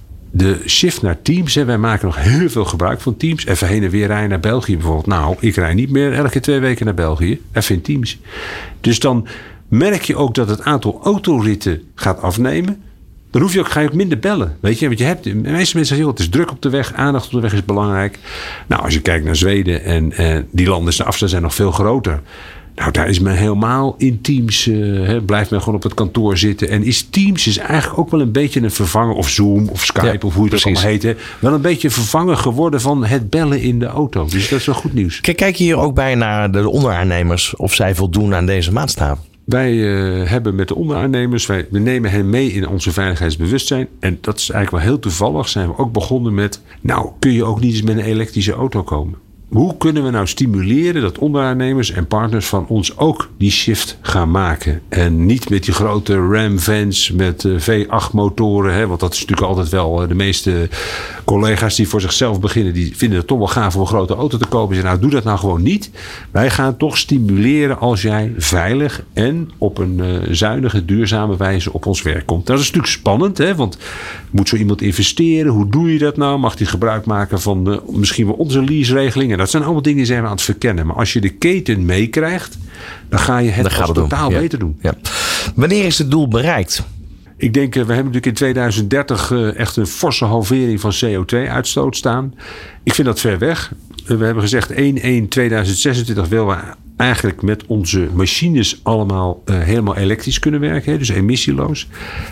de shift naar Teams. Wij maken nog heel veel gebruik van Teams. Even heen en weer rijden naar België bijvoorbeeld. Nou, ik rij niet meer elke 2 weken naar België. Even in Teams. Dus dan merk je ook dat het aantal autoritten gaat afnemen. Dan ga je ook minder bellen. Weet je, want de meeste mensen zeggen, het is druk op de weg. Aandacht op de weg is belangrijk. Nou, als je kijkt naar Zweden en die landen, de afstanden zijn nog veel groter. Nou, daar is men helemaal in Teams. Blijft men gewoon op het kantoor zitten. En Teams is eigenlijk ook wel een beetje een vervanger. Of Zoom of Skype of hoe het ook allemaal heet. Hè, wel een beetje vervanger geworden van het bellen in de auto. Dus dat is wel goed nieuws. Kijk je hier ook bij naar de onderaannemers of zij voldoen aan deze maatstaven? Wij hebben met de onderaannemers, we nemen hen mee in onze veiligheidsbewustzijn. En dat is eigenlijk wel heel toevallig. Zijn we ook begonnen met, kun je ook niet eens met een elektrische auto komen? Hoe kunnen we nou stimuleren dat onderaannemers en partners van ons ook die shift gaan maken? En niet met die grote Ram-vans met V8 motoren. Hè, want dat is natuurlijk altijd wel de meeste collega's die voor zichzelf beginnen. Die vinden het toch wel gaaf om een grote auto te kopen. Zeggen, doe dat nou gewoon niet. Wij gaan toch stimuleren als jij veilig en op een zuinige, duurzame wijze op ons werk komt. Dat is natuurlijk spannend. Hè, want moet zo iemand investeren? Hoe doe je dat nou? Mag die gebruik maken van misschien wel onze lease-regeling? Dat zijn allemaal dingen die zijn we aan het verkennen. Maar als je de keten meekrijgt, dan ga je het totaal beter doen. Ja. Wanneer is het doel bereikt? Ik denk, we hebben natuurlijk in 2030 echt een forse halvering van CO2-uitstoot staan. Ik vind dat ver weg. We hebben gezegd 1/1/2026 willen we eigenlijk met onze machines allemaal helemaal elektrisch kunnen werken. Hè, dus emissieloos.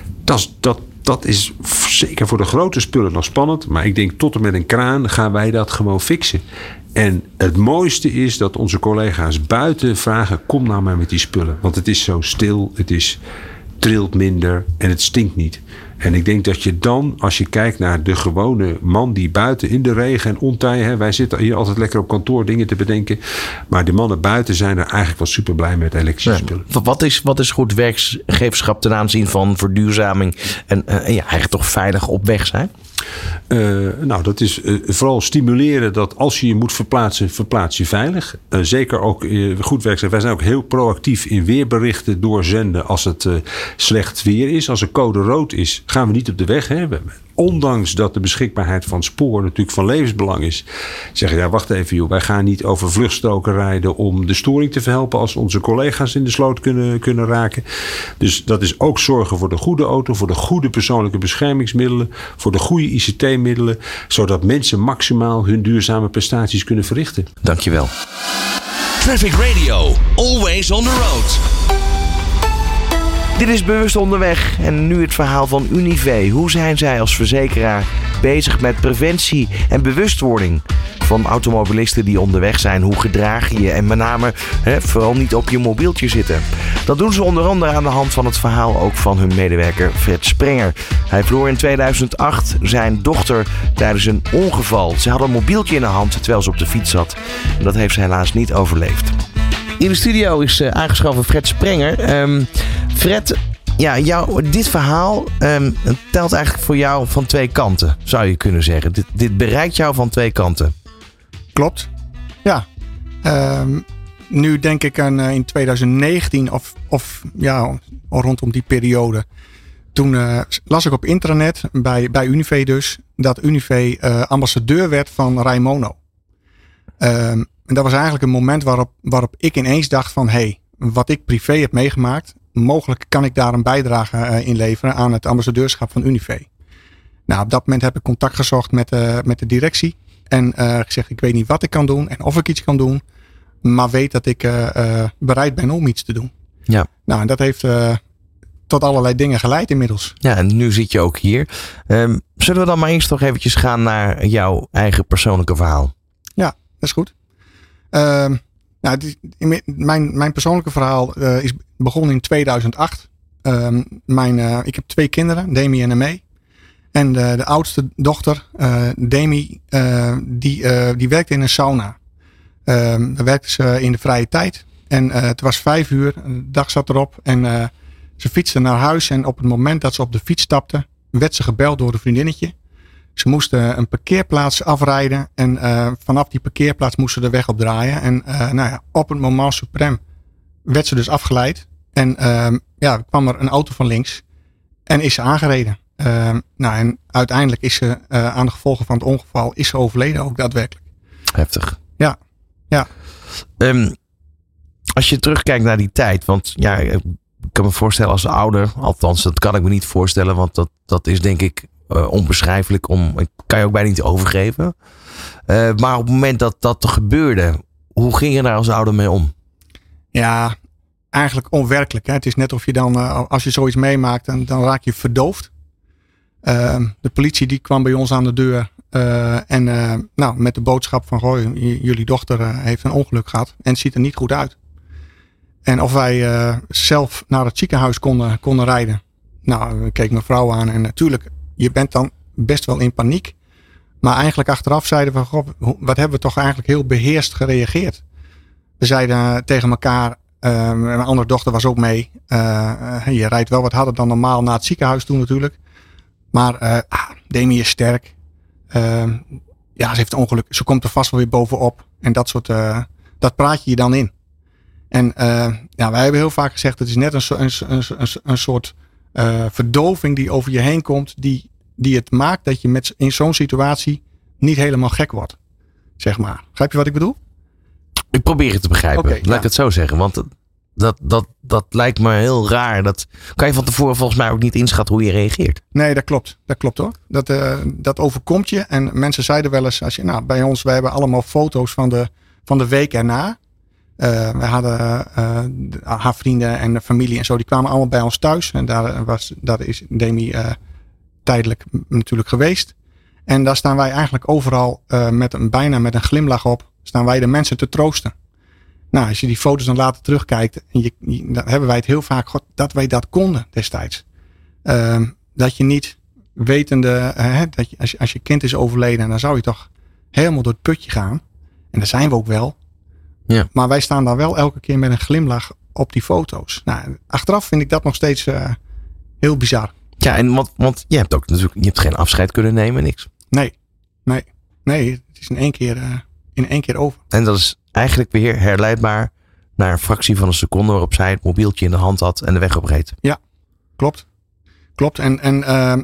Dat is zeker voor de grote spullen nog spannend. Maar ik denk tot en met een kraan gaan wij dat gewoon fixen. En het mooiste is dat onze collega's buiten vragen, kom nou maar met die spullen. Want het is zo stil, trilt minder en het stinkt niet. En ik denk dat je dan, als je kijkt naar de gewone man die buiten in de regen en ontij, wij zitten hier altijd lekker op kantoor dingen te bedenken. Maar de mannen buiten zijn er eigenlijk wel super blij met elektrische spullen. Wat is goed werkgeverschap ten aanzien van verduurzaming en eigenlijk toch veilig op weg zijn? Dat is vooral stimuleren dat als je je moet verplaatsen, verplaats je veilig. Zeker ook goed werk. Wij zijn ook heel proactief in weerberichten doorzenden als het slecht weer is. Als er code rood is, gaan we niet op de weg. Hè. Ondanks dat de beschikbaarheid van spoor natuurlijk van levensbelang is. Zeggen, wacht even joh, wij gaan niet over vluchtstroken rijden om de storing te verhelpen als onze collega's in de sloot kunnen raken. Dus dat is ook zorgen voor de goede auto, voor de goede persoonlijke beschermingsmiddelen, voor de goede ICT-middelen, zodat mensen maximaal hun duurzame prestaties kunnen verrichten. Dankjewel. Traffic Radio, always on the road. Dit is Bewust Onderweg en nu het verhaal van Unive. Hoe zijn zij als verzekeraar bezig met preventie en bewustwording van automobilisten die onderweg zijn? Hoe gedraag je je en met name vooral niet op je mobieltje zitten? Dat doen ze onder andere aan de hand van het verhaal ook van hun medewerker Fred Sprenger. Hij verloor in 2008 zijn dochter tijdens een ongeval. Ze had een mobieltje in de hand terwijl ze op de fiets zat. En dat heeft ze helaas niet overleefd. In de studio is aangeschoven Fred Sprenger. Fred, dit verhaal telt eigenlijk voor jou van twee kanten, zou je kunnen zeggen. Dit bereikt jou van twee kanten. Klopt, ja. Nu denk ik aan in 2019 of rondom die periode. Toen las ik op intranet, bij Unive dus, dat Unive ambassadeur werd van Rijmono. En dat was eigenlijk een moment waarop ik ineens dacht van, wat ik privé heb meegemaakt, mogelijk kan ik daar een bijdrage in leveren aan het ambassadeurschap van Unive. Nou, op dat moment heb ik contact gezocht met de directie en gezegd, ik weet niet wat ik kan doen en of ik iets kan doen, maar weet dat ik bereid ben om iets te doen. Ja. Nou, en dat heeft tot allerlei dingen geleid inmiddels. Ja, en nu zit je ook hier. Zullen we dan maar eerst nog eventjes gaan naar jouw eigen persoonlijke verhaal? Ja, dat is goed. Mijn persoonlijke verhaal is begonnen in 2008. Ik heb 2 kinderen, Demi en Emee. En de oudste dochter, Demi, die werkte in een sauna. Daar werkte ze in de vrije tijd. En het was 5 uur, de dag zat erop. En ze fietste naar huis. En op het moment dat ze op de fiets stapte, werd ze gebeld door een vriendinnetje. Ze moesten een parkeerplaats afrijden. En vanaf die parkeerplaats moesten ze de weg opdraaien. En op het moment suprême werd ze dus afgeleid. En kwam er een auto van links. En is ze aangereden. En uiteindelijk is ze aan de gevolgen van het ongeval is ze overleden ook daadwerkelijk. Heftig. Ja. Als je terugkijkt naar die tijd. Want ik kan me voorstellen als ouder. Althans, dat kan ik me niet voorstellen. Want dat is denk ik onbeschrijfelijk. Kan je ook bijna niet overgeven. Maar op het moment dat dat gebeurde. Hoe ging je daar als ouder mee om? Ja, eigenlijk onwerkelijk. Hè? Het is net of je dan, als je zoiets meemaakt, dan raak je verdoofd. De politie die kwam bij ons aan de deur. Met de boodschap van, jullie dochter heeft een ongeluk gehad. En het ziet er niet goed uit. En of wij zelf naar het ziekenhuis konden rijden. Nou, ik keek mijn vrouw aan. En natuurlijk, je bent dan best wel in paniek. Maar eigenlijk achteraf zeiden we, wat hebben we toch eigenlijk heel beheerst gereageerd. We zeiden tegen elkaar, mijn andere dochter was ook mee. Je rijdt wel wat harder dan normaal naar het ziekenhuis toe natuurlijk. Maar Demi is sterk. Ze heeft een ongeluk. Ze komt er vast wel weer bovenop. En dat soort, dat praat je dan in. En wij hebben heel vaak gezegd, het is net een soort verdoving die over je heen komt. Die het maakt dat je in zo'n situatie niet helemaal gek wordt. Zeg maar. Begrijp je wat ik bedoel? Ik probeer het te begrijpen. Okay, laat ik het zo zeggen. Want Dat lijkt me heel raar. Dat kan je van tevoren volgens mij ook niet inschatten hoe je reageert. Nee, dat klopt hoor. Dat overkomt je. En mensen zeiden wel eens, bij ons, wij hebben allemaal foto's van de week erna. We hadden haar vrienden en de familie en zo, die kwamen allemaal bij ons thuis. En daar is Demi tijdelijk natuurlijk geweest. En daar staan wij eigenlijk overal bijna met een glimlach op, staan wij de mensen te troosten. Nou, als je die foto's dan later terugkijkt, dan hebben wij het heel vaak gehad dat wij dat konden destijds. Dat je niet wetende, dat als je kind is overleden, dan zou je toch helemaal door het putje gaan. En daar zijn we ook wel. Ja. Maar wij staan dan wel elke keer met een glimlach op die foto's. Nou, achteraf vind ik dat nog steeds heel bizar. Ja, en want je hebt ook natuurlijk, je hebt geen afscheid kunnen nemen, niks. Nee, het is in één keer over. En dat is eigenlijk weer herleidbaar naar een fractie van een seconde waarop zij het mobieltje in de hand had en de weg opreed. Ja, klopt. En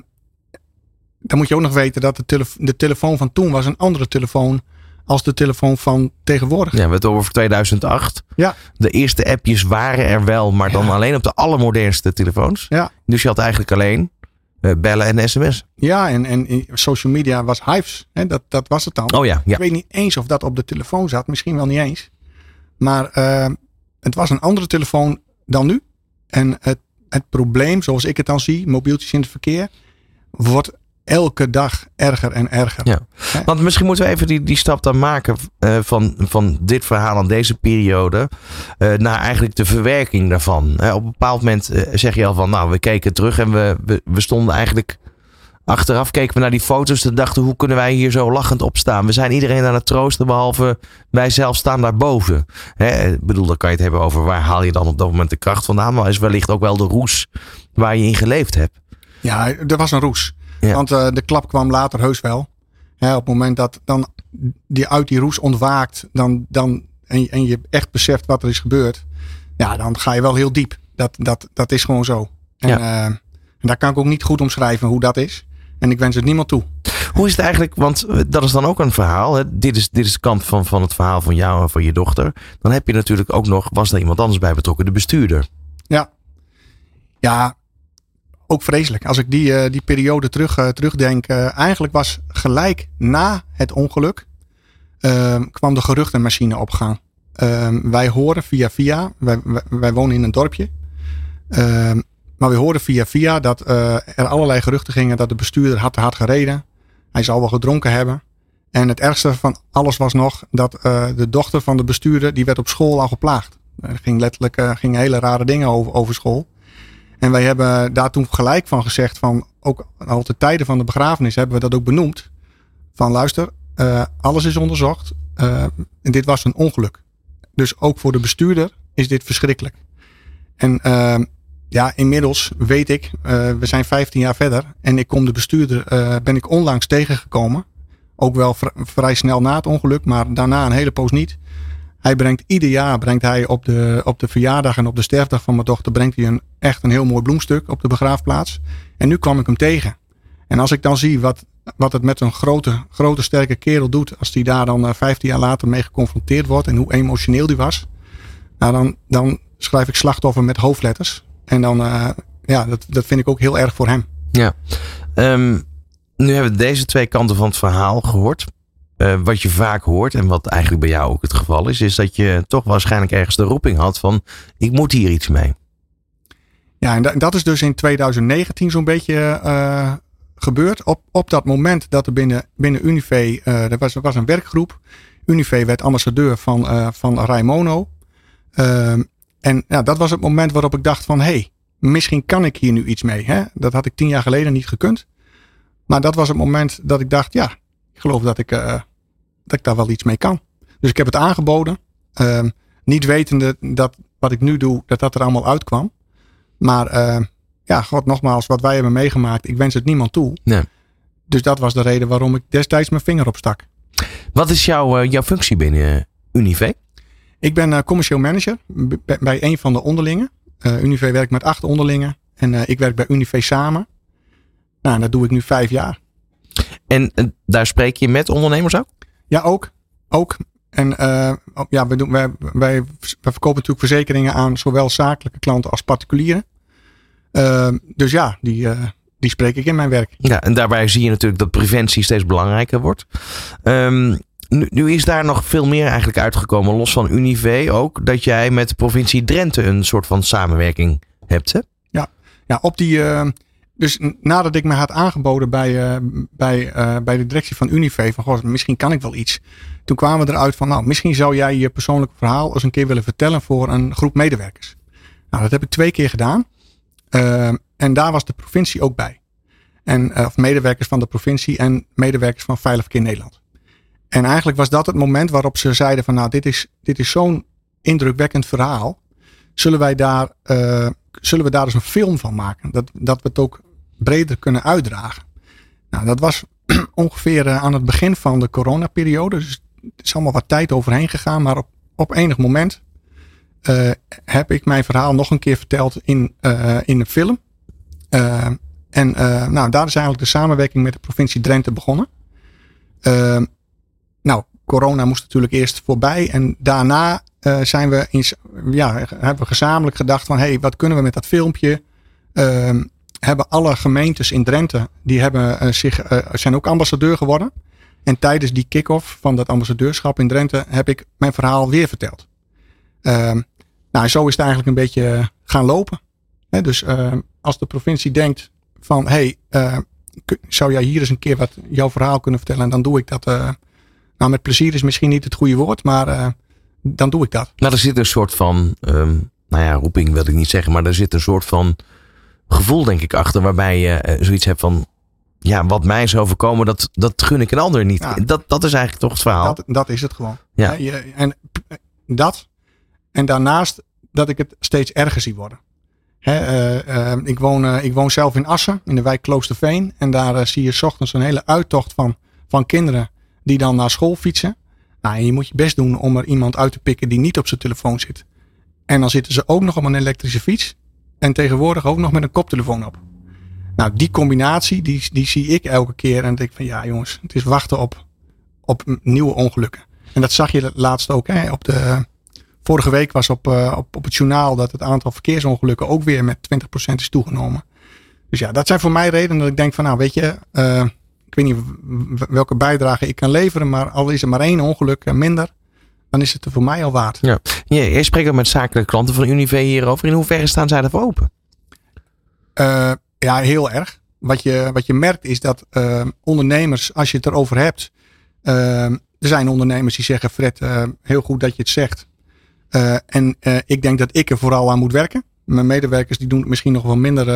dan moet je ook nog weten dat de telefoon van toen was een andere telefoon als de telefoon van tegenwoordig. Ja, we hebben het over 2008. Ja. De eerste appjes waren er wel, maar dan alleen op de allermodernste telefoons. Ja. Dus je had eigenlijk alleen bellen en sms. Ja, en social media was Hives. Hè? Dat was het dan. Oh ja. Ik weet niet eens of dat op de telefoon zat. Misschien wel niet eens. Maar het was een andere telefoon dan nu. En het probleem, zoals ik het dan zie, mobieltjes in het verkeer, wordt elke dag erger en erger. Ja. Want misschien moeten we even die stap dan maken van dit verhaal aan deze periode naar eigenlijk de verwerking daarvan. Op een bepaald moment zeg je al van, we keken terug en we stonden eigenlijk achteraf, keken we naar die foto's en dachten, hoe kunnen wij hier zo lachend op staan? We zijn iedereen aan het troosten, behalve wij zelf staan daarboven. Ik bedoel, dan kan je het hebben over waar haal je dan op dat moment de kracht vandaan, maar is wellicht ook wel de roes waar je in geleefd hebt. Ja, er was een roes. Ja. Want de klap kwam later heus wel. Op het moment dat dan die uit die roes ontwaakt en je echt beseft wat er is gebeurd. Ja, dan ga je wel heel diep. Dat is gewoon zo. En daar kan ik ook niet goed omschrijven hoe dat is. En ik wens het niemand toe. Hoe is het eigenlijk, want dat is dan ook een verhaal. Hè? Dit is de kant van het verhaal van jou en van je dochter. Dan heb je natuurlijk ook nog, was er iemand anders bij betrokken, de bestuurder. Ja, ook vreselijk. Als ik die periode terugdenk. Eigenlijk was gelijk na het ongeluk kwam de geruchtenmachine op gang. Wij horen via. Wij wonen in een dorpje. Maar we hoorden via dat er allerlei geruchten gingen dat de bestuurder had te hard gereden. Hij zou wel gedronken hebben. En het ergste van alles was nog dat de dochter van de bestuurder, die werd op school al geplaagd. Er gingen hele rare dingen over school. En wij hebben daar toen gelijk van gezegd, van ook al de tijden van de begrafenis hebben we dat ook benoemd. Van luister, alles is onderzocht. En dit was een ongeluk. Dus ook voor de bestuurder is dit verschrikkelijk. En inmiddels weet ik, we zijn 15 jaar verder. En ik kom de bestuurder, ben ik onlangs tegengekomen. Ook wel vrij snel na het ongeluk, maar daarna een hele poos niet. Ieder jaar brengt hij op de verjaardag en op de sterfdag van mijn dochter brengt hij echt een heel mooi bloemstuk op de begraafplaats. En nu kwam ik hem tegen. En als ik dan zie wat het met een grote sterke kerel doet, als die daar dan 15 jaar later mee geconfronteerd wordt en hoe emotioneel die was. Nou, dan schrijf ik slachtoffer met hoofdletters. En dan, dat vind ik ook heel erg voor hem. Ja. Nu hebben we deze twee kanten van het verhaal gehoord. Wat je vaak hoort en wat eigenlijk bij jou ook het geval is dat je toch waarschijnlijk ergens de roeping had van, ik moet hier iets mee. Ja, en dat is dus in 2019 zo'n beetje gebeurd. Op dat moment dat er binnen Unive, er was een werkgroep. Unive werd ambassadeur van Raimono. En dat was het moment waarop ik dacht van, misschien kan ik hier nu iets mee. Hè? Dat had ik 10 jaar geleden niet gekund. Maar dat was het moment dat ik dacht, ik geloof dat ik daar wel iets mee kan. Dus ik heb het aangeboden. Niet wetende dat wat ik nu doe, dat er allemaal uitkwam. Maar God, nogmaals, wat wij hebben meegemaakt, ik wens het niemand toe. Nee. Dus dat was de reden waarom ik destijds mijn vinger opstak. Wat is jouw functie binnen Unive? Ik ben commercieel manager bij een van de onderlingen. Unive werkt met 8 onderlingen. En ik werk bij Unive samen. Nou, dat doe ik nu 5 jaar. En daar spreek je met ondernemers ook? Ja, ook. En wij verkopen natuurlijk verzekeringen aan zowel zakelijke klanten als particulieren. Dus ja, die spreek ik in mijn werk. Ja, en daarbij zie je natuurlijk dat preventie steeds belangrijker wordt. Nu is daar nog veel meer eigenlijk uitgekomen, los van Unive ook, dat jij met de provincie Drenthe een soort van samenwerking hebt, hè? Ja, op die... Dus nadat ik me had aangeboden bij de directie van Unive, van goh, misschien kan ik wel iets. Toen kwamen we eruit van, nou, misschien zou jij je persoonlijke verhaal eens een keer willen vertellen voor een groep medewerkers. Nou, dat heb ik 2 keer gedaan. En daar was de provincie ook bij. Of medewerkers van de provincie en medewerkers van Veilig Verkeer Nederland. En eigenlijk was dat het moment waarop ze zeiden van, nou, dit is zo'n indrukwekkend verhaal. Zullen we daar eens een film van maken? Dat we het ook breder kunnen uitdragen. Nou, dat was ongeveer aan het begin van de coronaperiode. Dus er is allemaal wat tijd overheen gegaan. Maar op enig moment heb ik mijn verhaal nog een keer verteld in een film. Nou, daar is eigenlijk de samenwerking met de provincie Drenthe begonnen. Nou, corona moest natuurlijk eerst voorbij. En daarna hebben we gezamenlijk gedacht van, hey, wat kunnen we met dat filmpje? Hebben alle gemeentes in Drenthe, die zijn ook ambassadeur geworden. En tijdens die kick-off van dat ambassadeurschap in Drenthe heb ik mijn verhaal weer verteld. Nou, zo is het eigenlijk een beetje gaan lopen. Dus als de provincie denkt van, hey, zou jij hier eens een keer jouw verhaal kunnen vertellen? En dan doe ik dat. Nou, met plezier is misschien niet het goede woord, maar dan doe ik dat. Nou, er zit een soort van, roeping wil ik niet zeggen, maar er zit een soort van gevoel, denk ik, achter, waarbij je zoiets hebt van, ja, wat mij is overkomen, dat gun ik een ander niet. Ja. Dat is eigenlijk toch het verhaal. Dat is het gewoon. Ja. En daarnaast dat ik het steeds erger zie worden. Ik woon zelf in Assen, in de wijk Kloosterveen. En daar zie je 's ochtends een hele uittocht van kinderen die dan naar school fietsen. Nou, en je moet je best doen om er iemand uit te pikken die niet op zijn telefoon zit. En dan zitten ze ook nog op een elektrische fiets. En tegenwoordig ook nog met een koptelefoon op. Nou, die combinatie, die zie ik elke keer. En dan denk ik van, ja jongens, het is wachten op nieuwe ongelukken. En dat zag je laatst ook. Vorige week was op het journaal dat het aantal verkeersongelukken ook weer met 20% is toegenomen. Dus ja, dat zijn voor mij redenen dat ik denk van, nou weet je, ik weet niet welke bijdrage ik kan leveren, maar al is er maar 1 ongeluk minder, dan is het er voor mij al waard. Ja. Jij spreekt ook met zakelijke klanten van Unive hierover. In hoeverre staan zij ervoor open? Ja, heel erg. Wat je merkt is dat ondernemers, als je het erover hebt, er zijn ondernemers die zeggen, Fred, heel goed dat je het zegt. Ik denk dat ik er vooral aan moet werken. Mijn medewerkers die doen het misschien nog wel minder,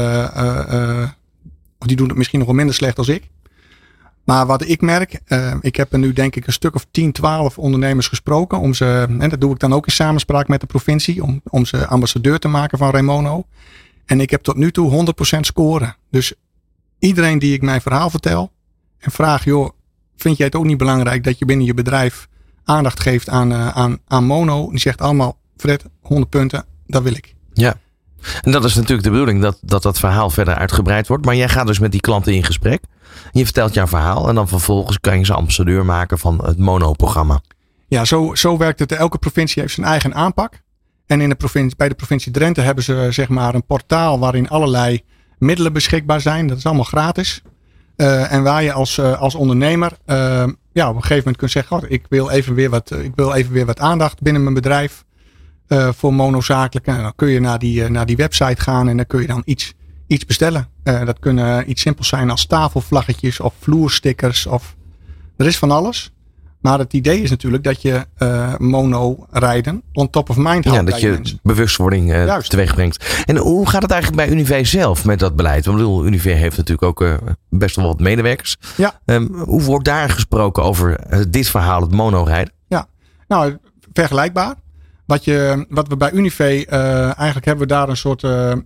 die doen het misschien nog wel minder slecht als ik. Maar wat ik merk, ik heb er nu denk ik een stuk of 10, 12 ondernemers gesproken. En dat doe ik dan ook in samenspraak met de provincie. Om ze ambassadeur te maken van Remono. En ik heb tot nu toe 100% scoren. Dus iedereen die ik mijn verhaal vertel. En vraag, joh, vind jij het ook niet belangrijk dat je binnen je bedrijf aandacht geeft aan mono? Die zegt allemaal, Fred, 100 punten, dat wil ik. Ja. En dat is natuurlijk de bedoeling, dat verhaal verder uitgebreid wordt. Maar jij gaat dus met die klanten in gesprek. Je vertelt jouw verhaal en dan vervolgens kan je ze ambassadeur maken van het mono-programma. Ja, zo werkt het. Elke provincie heeft zijn eigen aanpak. En bij de provincie Drenthe hebben ze zeg maar een portaal waarin allerlei middelen beschikbaar zijn. Dat is allemaal gratis. En waar je als ondernemer op een gegeven moment kunt zeggen, ik wil even weer wat aandacht binnen mijn bedrijf. Voor monozakelijke. En dan kun je naar die website gaan en dan kun je dan iets bestellen. Dat kunnen iets simpels zijn als tafelvlaggetjes of vloerstickers. Er is van alles. Maar het idee is natuurlijk dat je mono rijden on top of mind houdt. Ja, dat je mensen bewustwording teweeg brengt. En hoe gaat het eigenlijk bij Unive zelf met dat beleid? Want ik bedoel, Unive heeft natuurlijk ook best wel wat medewerkers. Ja. Hoe wordt daar gesproken over dit verhaal, het mono rijden? Ja, nou vergelijkbaar. Wat we bij Unive, eigenlijk hebben we daar een soort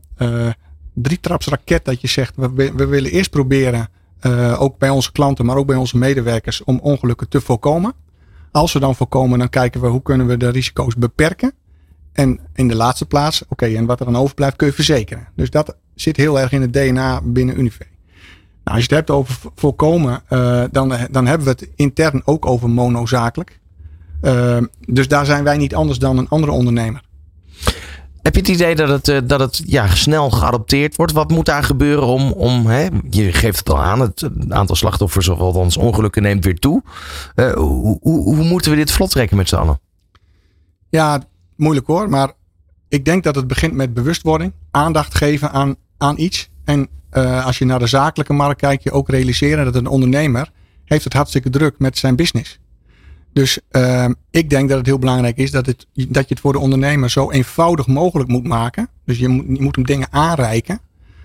3-trapsraket dat je zegt, we willen eerst proberen, ook bij onze klanten, maar ook bij onze medewerkers, om ongelukken te voorkomen. Als we dan voorkomen, dan kijken we hoe kunnen we de risico's beperken. En in de laatste plaats, en wat er dan overblijft, kun je verzekeren. Dus dat zit heel erg in het DNA binnen Unive. Nou, als je het hebt over voorkomen, dan hebben we het intern ook over monozakelijk. Dus daar zijn wij niet anders dan een andere ondernemer. Heb je het idee dat het snel geadopteerd wordt? Wat moet daar gebeuren om je geeft het al aan, het aantal slachtoffers of althans ongelukken neemt weer toe. Hoe moeten we dit vlot trekken met z'n allen? Ja, moeilijk hoor, maar ik denk dat het begint met bewustwording, aandacht geven aan iets. En als je naar de zakelijke markt kijkt, je ook realiseren dat een ondernemer heeft het hartstikke druk met zijn business. Dus ik denk dat het heel belangrijk is dat je het voor de ondernemer zo eenvoudig mogelijk moet maken. Dus je moet hem dingen aanreiken.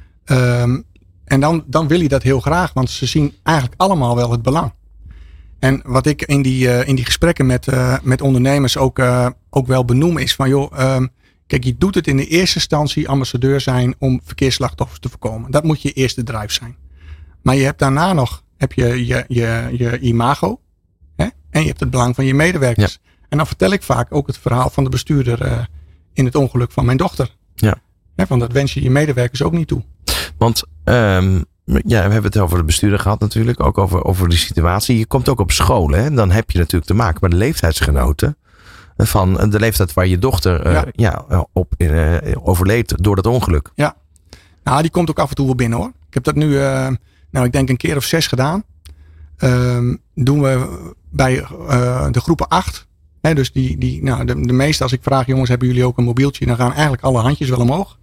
En dan wil je dat heel graag, want ze zien eigenlijk allemaal wel het belang. En wat ik in die gesprekken met ondernemers ook wel benoem is van joh, kijk, je doet het in de eerste instantie ambassadeur zijn om verkeersslachtoffers te voorkomen. Dat moet je eerste drive zijn. Maar je hebt daarna nog je imago. En je hebt het belang van je medewerkers. Ja. En dan vertel ik vaak ook het verhaal van de bestuurder in het ongeluk van mijn dochter. Ja. Want dat wens je medewerkers ook niet toe. Want we hebben het over de bestuurder gehad natuurlijk. Ook over de situatie. Je komt ook op scholen. Hè? Dan heb je natuurlijk te maken met de leeftijdsgenoten. Van de leeftijd waar je dochter overleed door dat ongeluk. Ja. Nou, die komt ook af en toe wel binnen hoor. Ik heb dat nu, ik denk een keer of 6 gedaan. Doen we bij de groepen 8. Dus de meeste, als ik vraag, jongens, hebben jullie ook een mobieltje? Dan gaan eigenlijk alle handjes wel omhoog.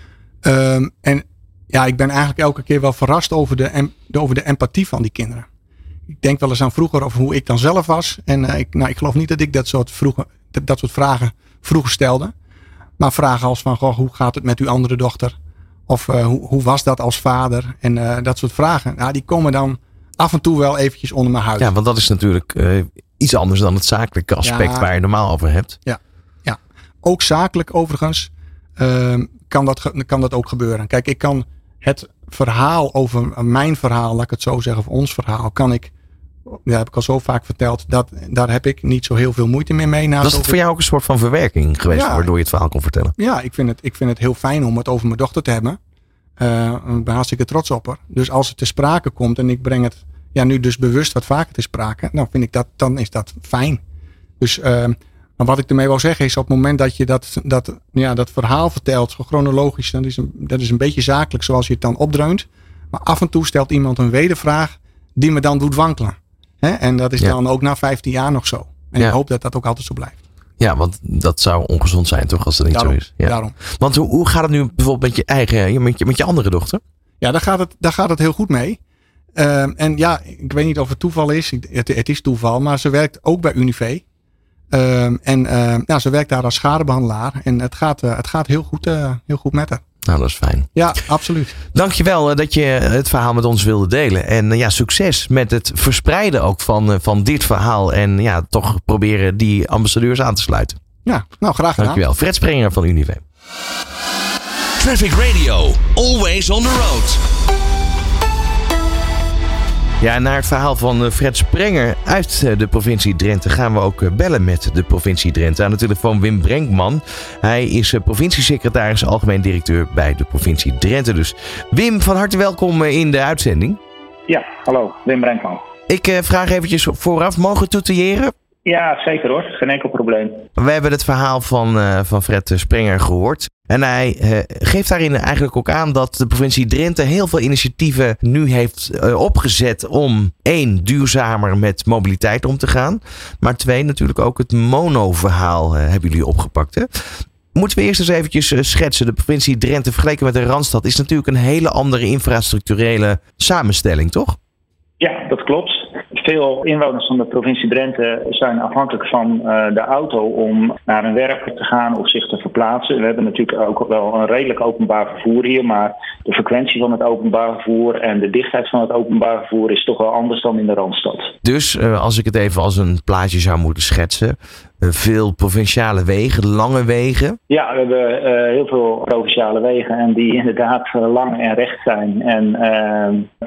En ik ben eigenlijk elke keer wel verrast over de empathie van die kinderen. Ik denk wel eens aan vroeger over hoe ik dan zelf was. En ik geloof niet dat ik dat soort vragen vroeger stelde. Maar vragen als van, goh, hoe gaat het met uw andere dochter? Of hoe was dat als vader? En dat soort vragen. Die komen dan af en toe wel eventjes onder mijn huid. Ja, want dat is natuurlijk iets anders dan het zakelijke aspect waar je normaal over hebt. Ja. Ook zakelijk overigens kan dat ook gebeuren. Kijk, ik kan het verhaal over mijn verhaal, laat ik het zo zeggen, of ons verhaal, heb ik al zo vaak verteld, daar heb ik niet zo heel veel moeite meer mee. Was het voor jou ook een soort van verwerking geweest, waardoor je het verhaal kon vertellen? Ja, ik vind het heel fijn om het over mijn dochter te hebben. Ik ben hartstikke trots op haar. Dus als het te sprake komt en ik breng het nu dus bewust wat vaker te sprake, dan is dat fijn. Dus maar wat ik ermee wil zeggen is, op het moment dat je dat verhaal vertelt, zo chronologisch, dat is een beetje zakelijk zoals je het dan opdreunt. Maar af en toe stelt iemand een wedervraag die me dan doet wankelen. En dat is dan ook na 15 jaar nog zo. En ik hoop dat dat ook altijd zo blijft. Ja, want dat zou ongezond zijn toch, als dat niet zo is. Ja. Daarom. Want hoe gaat het nu bijvoorbeeld met je eigen, met je andere dochter? Ja, daar gaat het heel goed mee. En ik weet niet of het toeval is. Het is toeval, maar ze werkt ook bij Unive. Ze werkt daar als schadebehandelaar. En het gaat heel goed met haar. Nou, dat is fijn. Ja, absoluut. Dankjewel dat je het verhaal met ons wilde delen. En succes met het verspreiden ook van dit verhaal. En toch proberen die ambassadeurs aan te sluiten. Ja, nou graag gedaan. Dankjewel. Fred Sprenger van Unive. Traffic Radio. Always on the road. Ja, naar het verhaal van Fred Sprenger uit de provincie Drenthe gaan we ook bellen met de provincie Drenthe. Aan de telefoon Wim Brenkman. Hij is provinciesecretaris, algemeen directeur bij de provincie Drenthe. Dus Wim, van harte welkom in de uitzending. Ja, hallo, Wim Brenkman. Ik vraag eventjes vooraf, mogen we tutoyeren? Ja, zeker hoor. Geen enkel probleem. We hebben het verhaal van Fred Sprenger gehoord. En hij geeft daarin eigenlijk ook aan dat de provincie Drenthe heel veel initiatieven nu heeft opgezet om 1, duurzamer met mobiliteit om te gaan. Maar 2, natuurlijk ook het mono-verhaal hebben jullie opgepakt. Hè? Moeten we eerst eens eventjes schetsen. De provincie Drenthe vergeleken met de Randstad is natuurlijk een hele andere infrastructurele samenstelling, toch? Ja, dat klopt. Veel inwoners van de provincie Drenthe zijn afhankelijk van de auto om naar hun werk te gaan of zich te verplaatsen. We hebben natuurlijk ook wel een redelijk openbaar vervoer hier, maar de frequentie van het openbaar vervoer en de dichtheid van het openbaar vervoer is toch wel anders dan in de Randstad. Dus als ik het even als een plaatje zou moeten schetsen, veel provinciale wegen, lange wegen? Ja, we hebben heel veel provinciale wegen en die inderdaad lang en recht zijn en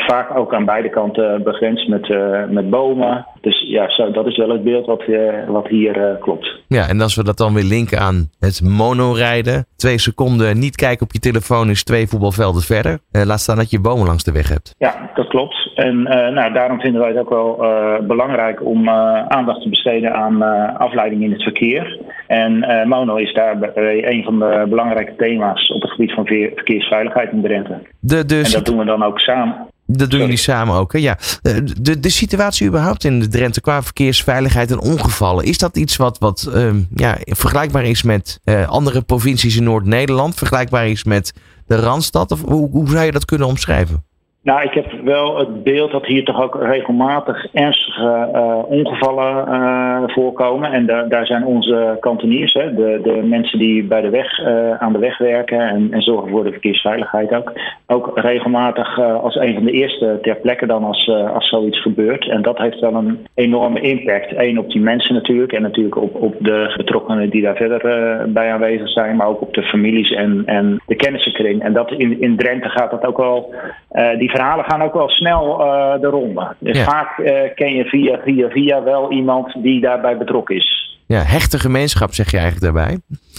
vaak ook aan beide kanten begrensd met bomen. Dus ja, dat is wel het beeld wat hier klopt. Ja, en als we dat dan weer linken aan het monorijden. 2 seconden niet kijken op je telefoon is 2 voetbalvelden verder. Laat staan dat je bomen langs de weg hebt. Ja, dat klopt. En daarom vinden wij het ook wel belangrijk om aandacht te besteden aan afleiding in het verkeer. En mono is daarbij een van de belangrijke thema's op het gebied van verkeersveiligheid in Drenthe. En dat doen we dan ook samen. Dat doen jullie samen ook, hè? Ja. De situatie überhaupt in de Drenthe qua verkeersveiligheid en ongevallen. Is dat iets wat vergelijkbaar is met andere provincies in Noord-Nederland? Vergelijkbaar is met de Randstad? Of hoe zou je dat kunnen omschrijven? Nou, ik heb wel het beeld dat hier toch ook regelmatig ernstige ongevallen voorkomen. En daar zijn onze kantoniers, de mensen die bij de weg, aan de weg werken en zorgen voor de verkeersveiligheid ook regelmatig als een van de eerste ter plekke dan als zoiets gebeurt. En dat heeft wel een enorme impact. Eén op die mensen natuurlijk en natuurlijk op de betrokkenen die daar verder bij aanwezig zijn. Maar ook op de families en de kennissenkring. En dat in Drenthe gaat dat ook wel... Die verhalen gaan ook wel snel de ronde. Dus vaak ken je via wel iemand die daarbij betrokken is. Ja, hechte gemeenschap zeg je eigenlijk daarbij.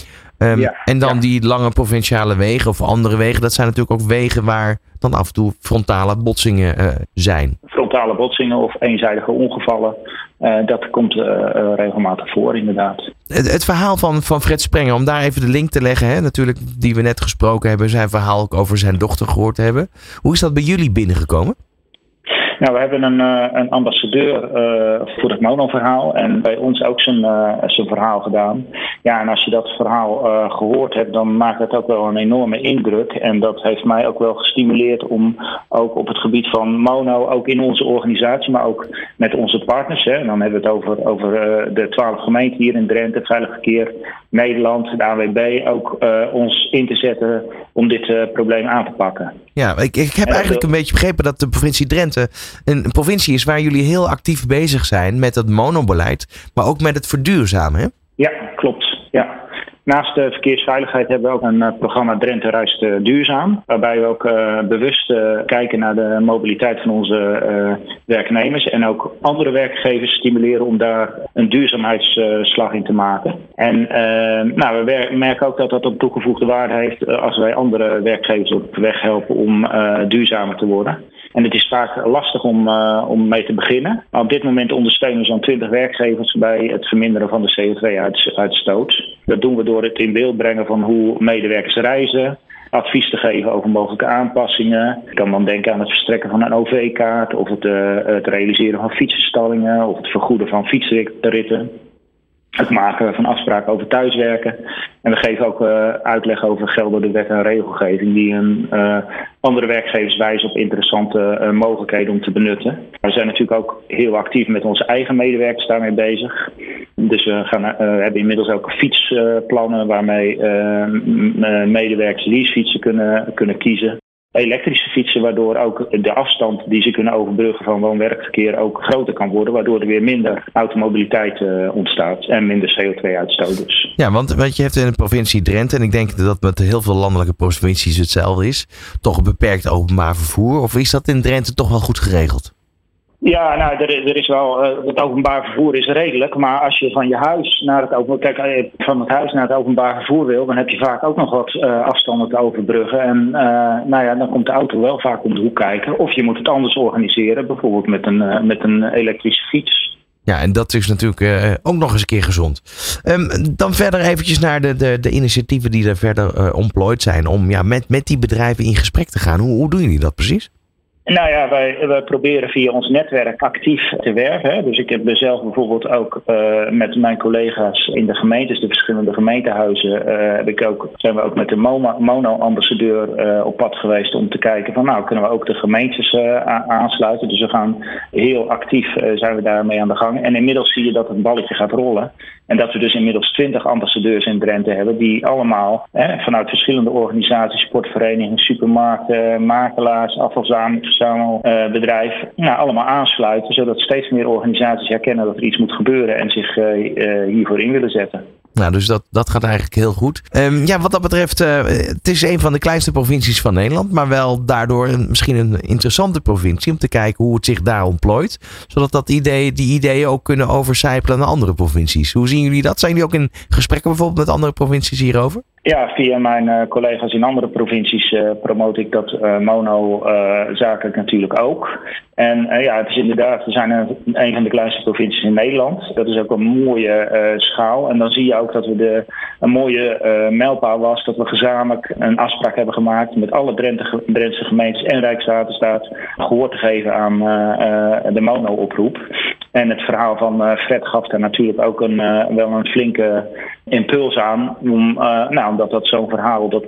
En dan die lange provinciale wegen of andere wegen. Dat zijn natuurlijk ook wegen waar dan af en toe frontale botsingen zijn. Frontale botsingen of eenzijdige ongevallen. Dat komt regelmatig voor inderdaad. Het verhaal van Fred Sprenger, om daar even de link te leggen. Hè, natuurlijk die we net gesproken hebben. Zijn verhaal ook over zijn dochter gehoord hebben. Hoe is dat bij jullie binnengekomen? Nou, we hebben een ambassadeur voor het mono-verhaal en bij ons ook zijn verhaal gedaan. Ja, en als je dat verhaal gehoord hebt, dan maakt het ook wel een enorme indruk. En dat heeft mij ook wel gestimuleerd om ook op het gebied van mono, ook in onze organisatie, maar ook met onze partners. Hè, en dan hebben we het over de 12 gemeenten hier in Drenthe, Veilig Verkeer Nederland, de ANWB, ook ons in te zetten om dit probleem aan te pakken. Ja, ik heb eigenlijk een beetje begrepen dat de provincie Drenthe een provincie is waar jullie heel actief bezig zijn met het monobeleid, maar ook met het verduurzamen, hè? Ja, klopt. Ja. Naast de verkeersveiligheid hebben we ook een programma Drenthe Reist Duurzaam. Waarbij we ook bewust kijken naar de mobiliteit van onze werknemers. En ook andere werkgevers stimuleren om daar een duurzaamheidsslag in te maken. En we merken ook dat dat een toegevoegde waarde heeft als wij andere werkgevers op weg helpen om duurzamer te worden. En het is vaak lastig om mee te beginnen. Maar op dit moment ondersteunen we zo'n 20 werkgevers bij het verminderen van de CO2-uitstoot. Dat doen we door het in beeld brengen van hoe medewerkers reizen. Advies te geven over mogelijke aanpassingen. Je kan dan denken aan het verstrekken van een OV-kaart. Of het realiseren van fietsenstallingen. Of het vergoeden van fietsritten. Het maken van afspraken over thuiswerken. En we geven ook uitleg over geldende wet en regelgeving die andere werkgevers wijzen op interessante mogelijkheden om te benutten. We zijn natuurlijk ook heel actief met onze eigen medewerkers daarmee bezig. Dus we hebben inmiddels ook fietsplannen waarmee medewerkers leasefietsen kunnen kiezen. Elektrische fietsen, waardoor ook de afstand die ze kunnen overbruggen van woon-werkverkeer ook groter kan worden, waardoor er weer minder automobiliteit ontstaat en minder CO2-uitstoot dus. Ja, want je hebt in de provincie Drenthe, en ik denk dat met heel veel landelijke provincies hetzelfde is, toch een beperkt openbaar vervoer, of is dat in Drenthe toch wel goed geregeld? Ja, nou, er is wel, het openbaar vervoer is redelijk, maar als je van het huis naar het openbaar vervoer wil, dan heb je vaak ook nog wat afstanden te overbruggen. En dan komt de auto wel vaak om de hoek kijken. Of je moet het anders organiseren, bijvoorbeeld met een elektrische fiets. Ja, en dat is natuurlijk ook nog eens een keer gezond. Dan verder eventjes naar de initiatieven die er verder ontplooid zijn om met die bedrijven in gesprek te gaan. Hoe doen jullie dat precies? Nou ja, wij proberen via ons netwerk actief te werken. Hè. Dus ik heb zelf bijvoorbeeld ook met mijn collega's in de gemeentes, de verschillende gemeentehuizen, zijn we ook met de mono-ambassadeur op pad geweest om te kijken van kunnen we ook de gemeentes aansluiten. Dus we gaan heel actief zijn we daarmee aan de gang. En inmiddels zie je dat het balletje gaat rollen. En dat we dus inmiddels 20 ambassadeurs in Drenthe hebben die allemaal vanuit verschillende organisaties, sportverenigingen, supermarkten, makelaars, afvalverzamelbedrijf, allemaal aansluiten, zodat steeds meer organisaties herkennen dat er iets moet gebeuren en zich hiervoor in willen zetten. Nou, dus dat gaat eigenlijk heel goed. Wat dat betreft, het is een van de kleinste provincies van Nederland, maar wel daardoor misschien een interessante provincie om te kijken hoe het zich daar ontplooit, zodat die ideeën ook kunnen oversijpelen naar andere provincies. Hoe zien jullie dat? Zijn jullie ook in gesprekken bijvoorbeeld met andere provincies hierover? Ja, via mijn collega's in andere provincies promoot ik dat mono zakelijk natuurlijk ook. En het is inderdaad, we zijn een van de kleinste provincies in Nederland. Dat is ook een mooie schaal. En dan zie je ook dat we een mooie mijlpaal was dat we gezamenlijk een afspraak hebben gemaakt met alle Drentse gemeentes en Rijkswaterstaat gehoor te geven aan de mono-oproep. En het verhaal van Fred gaf daar natuurlijk ook wel een flinke impuls aan. Omdat dat zo'n verhaal, dat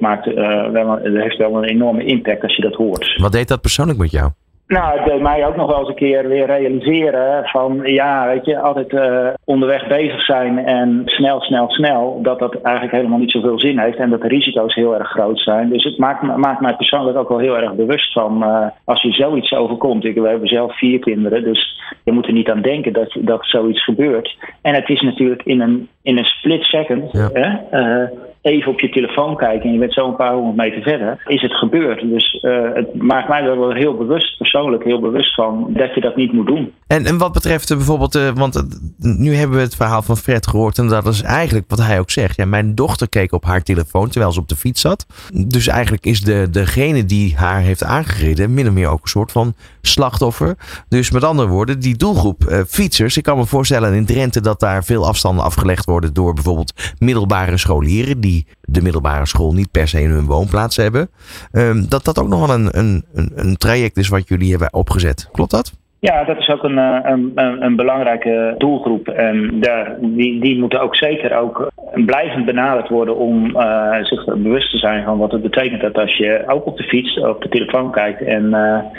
heeft wel een enorme impact als je dat hoort. Wat deed dat persoonlijk met jou? Nou, het deed mij ook nog wel eens een keer weer realiseren van, altijd onderweg bezig zijn en snel, dat eigenlijk helemaal niet zoveel zin heeft en dat de risico's heel erg groot zijn. Dus het maakt mij persoonlijk ook wel heel erg bewust van, als je zoiets overkomt. We hebben zelf 4 kinderen, dus je moet er niet aan denken dat zoiets gebeurt. En het is natuurlijk in een split second, even op je telefoon kijken en je bent zo een paar 100 meter verder, is het gebeurd. Dus het maakt mij wel persoonlijk heel bewust van dat je dat niet moet doen. En wat betreft bijvoorbeeld, want nu hebben we het verhaal van Fred gehoord en dat is eigenlijk wat hij ook zegt. Ja, mijn dochter keek op haar telefoon terwijl ze op de fiets zat. Dus eigenlijk is degene die haar heeft aangereden min of meer ook een soort van slachtoffer. Dus met andere woorden, die doelgroep fietsers. Ik kan me voorstellen in Drenthe dat daar veel afstanden afgelegd worden door bijvoorbeeld middelbare scholieren die de middelbare school niet per se in hun woonplaats hebben. Dat ook nog wel een traject is wat jullie hebben opgezet. Klopt dat? Ja, dat is ook een belangrijke doelgroep. En die moeten ook zeker ook blijvend benaderd worden om zich bewust te zijn van wat het betekent dat als je ook op de fiets, op de telefoon kijkt en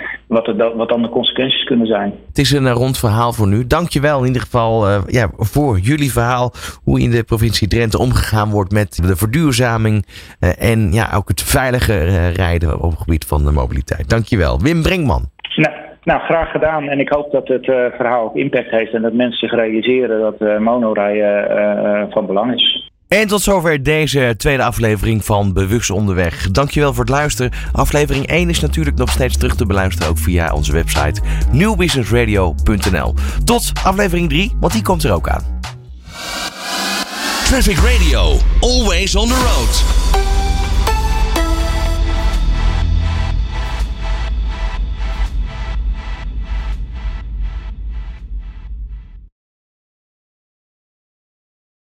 wat dan de consequenties kunnen zijn. Het is een rond verhaal voor nu. Dankjewel in ieder geval voor jullie verhaal. Hoe in de provincie Drenthe omgegaan wordt met de verduurzaming en ook het veilige rijden op het gebied van de mobiliteit. Dankjewel. Wim Brinkman. Nou, graag gedaan. En ik hoop dat het verhaal ook impact heeft en dat mensen zich realiseren dat monorijden van belang is. En tot zover deze tweede aflevering van Bewust Onderweg. Dankjewel voor het luisteren. Aflevering 1 is natuurlijk nog steeds terug te beluisteren, ook via onze website newbusinessradio.nl. Tot aflevering 3, want die komt er ook aan. Traffic Radio, always on the road.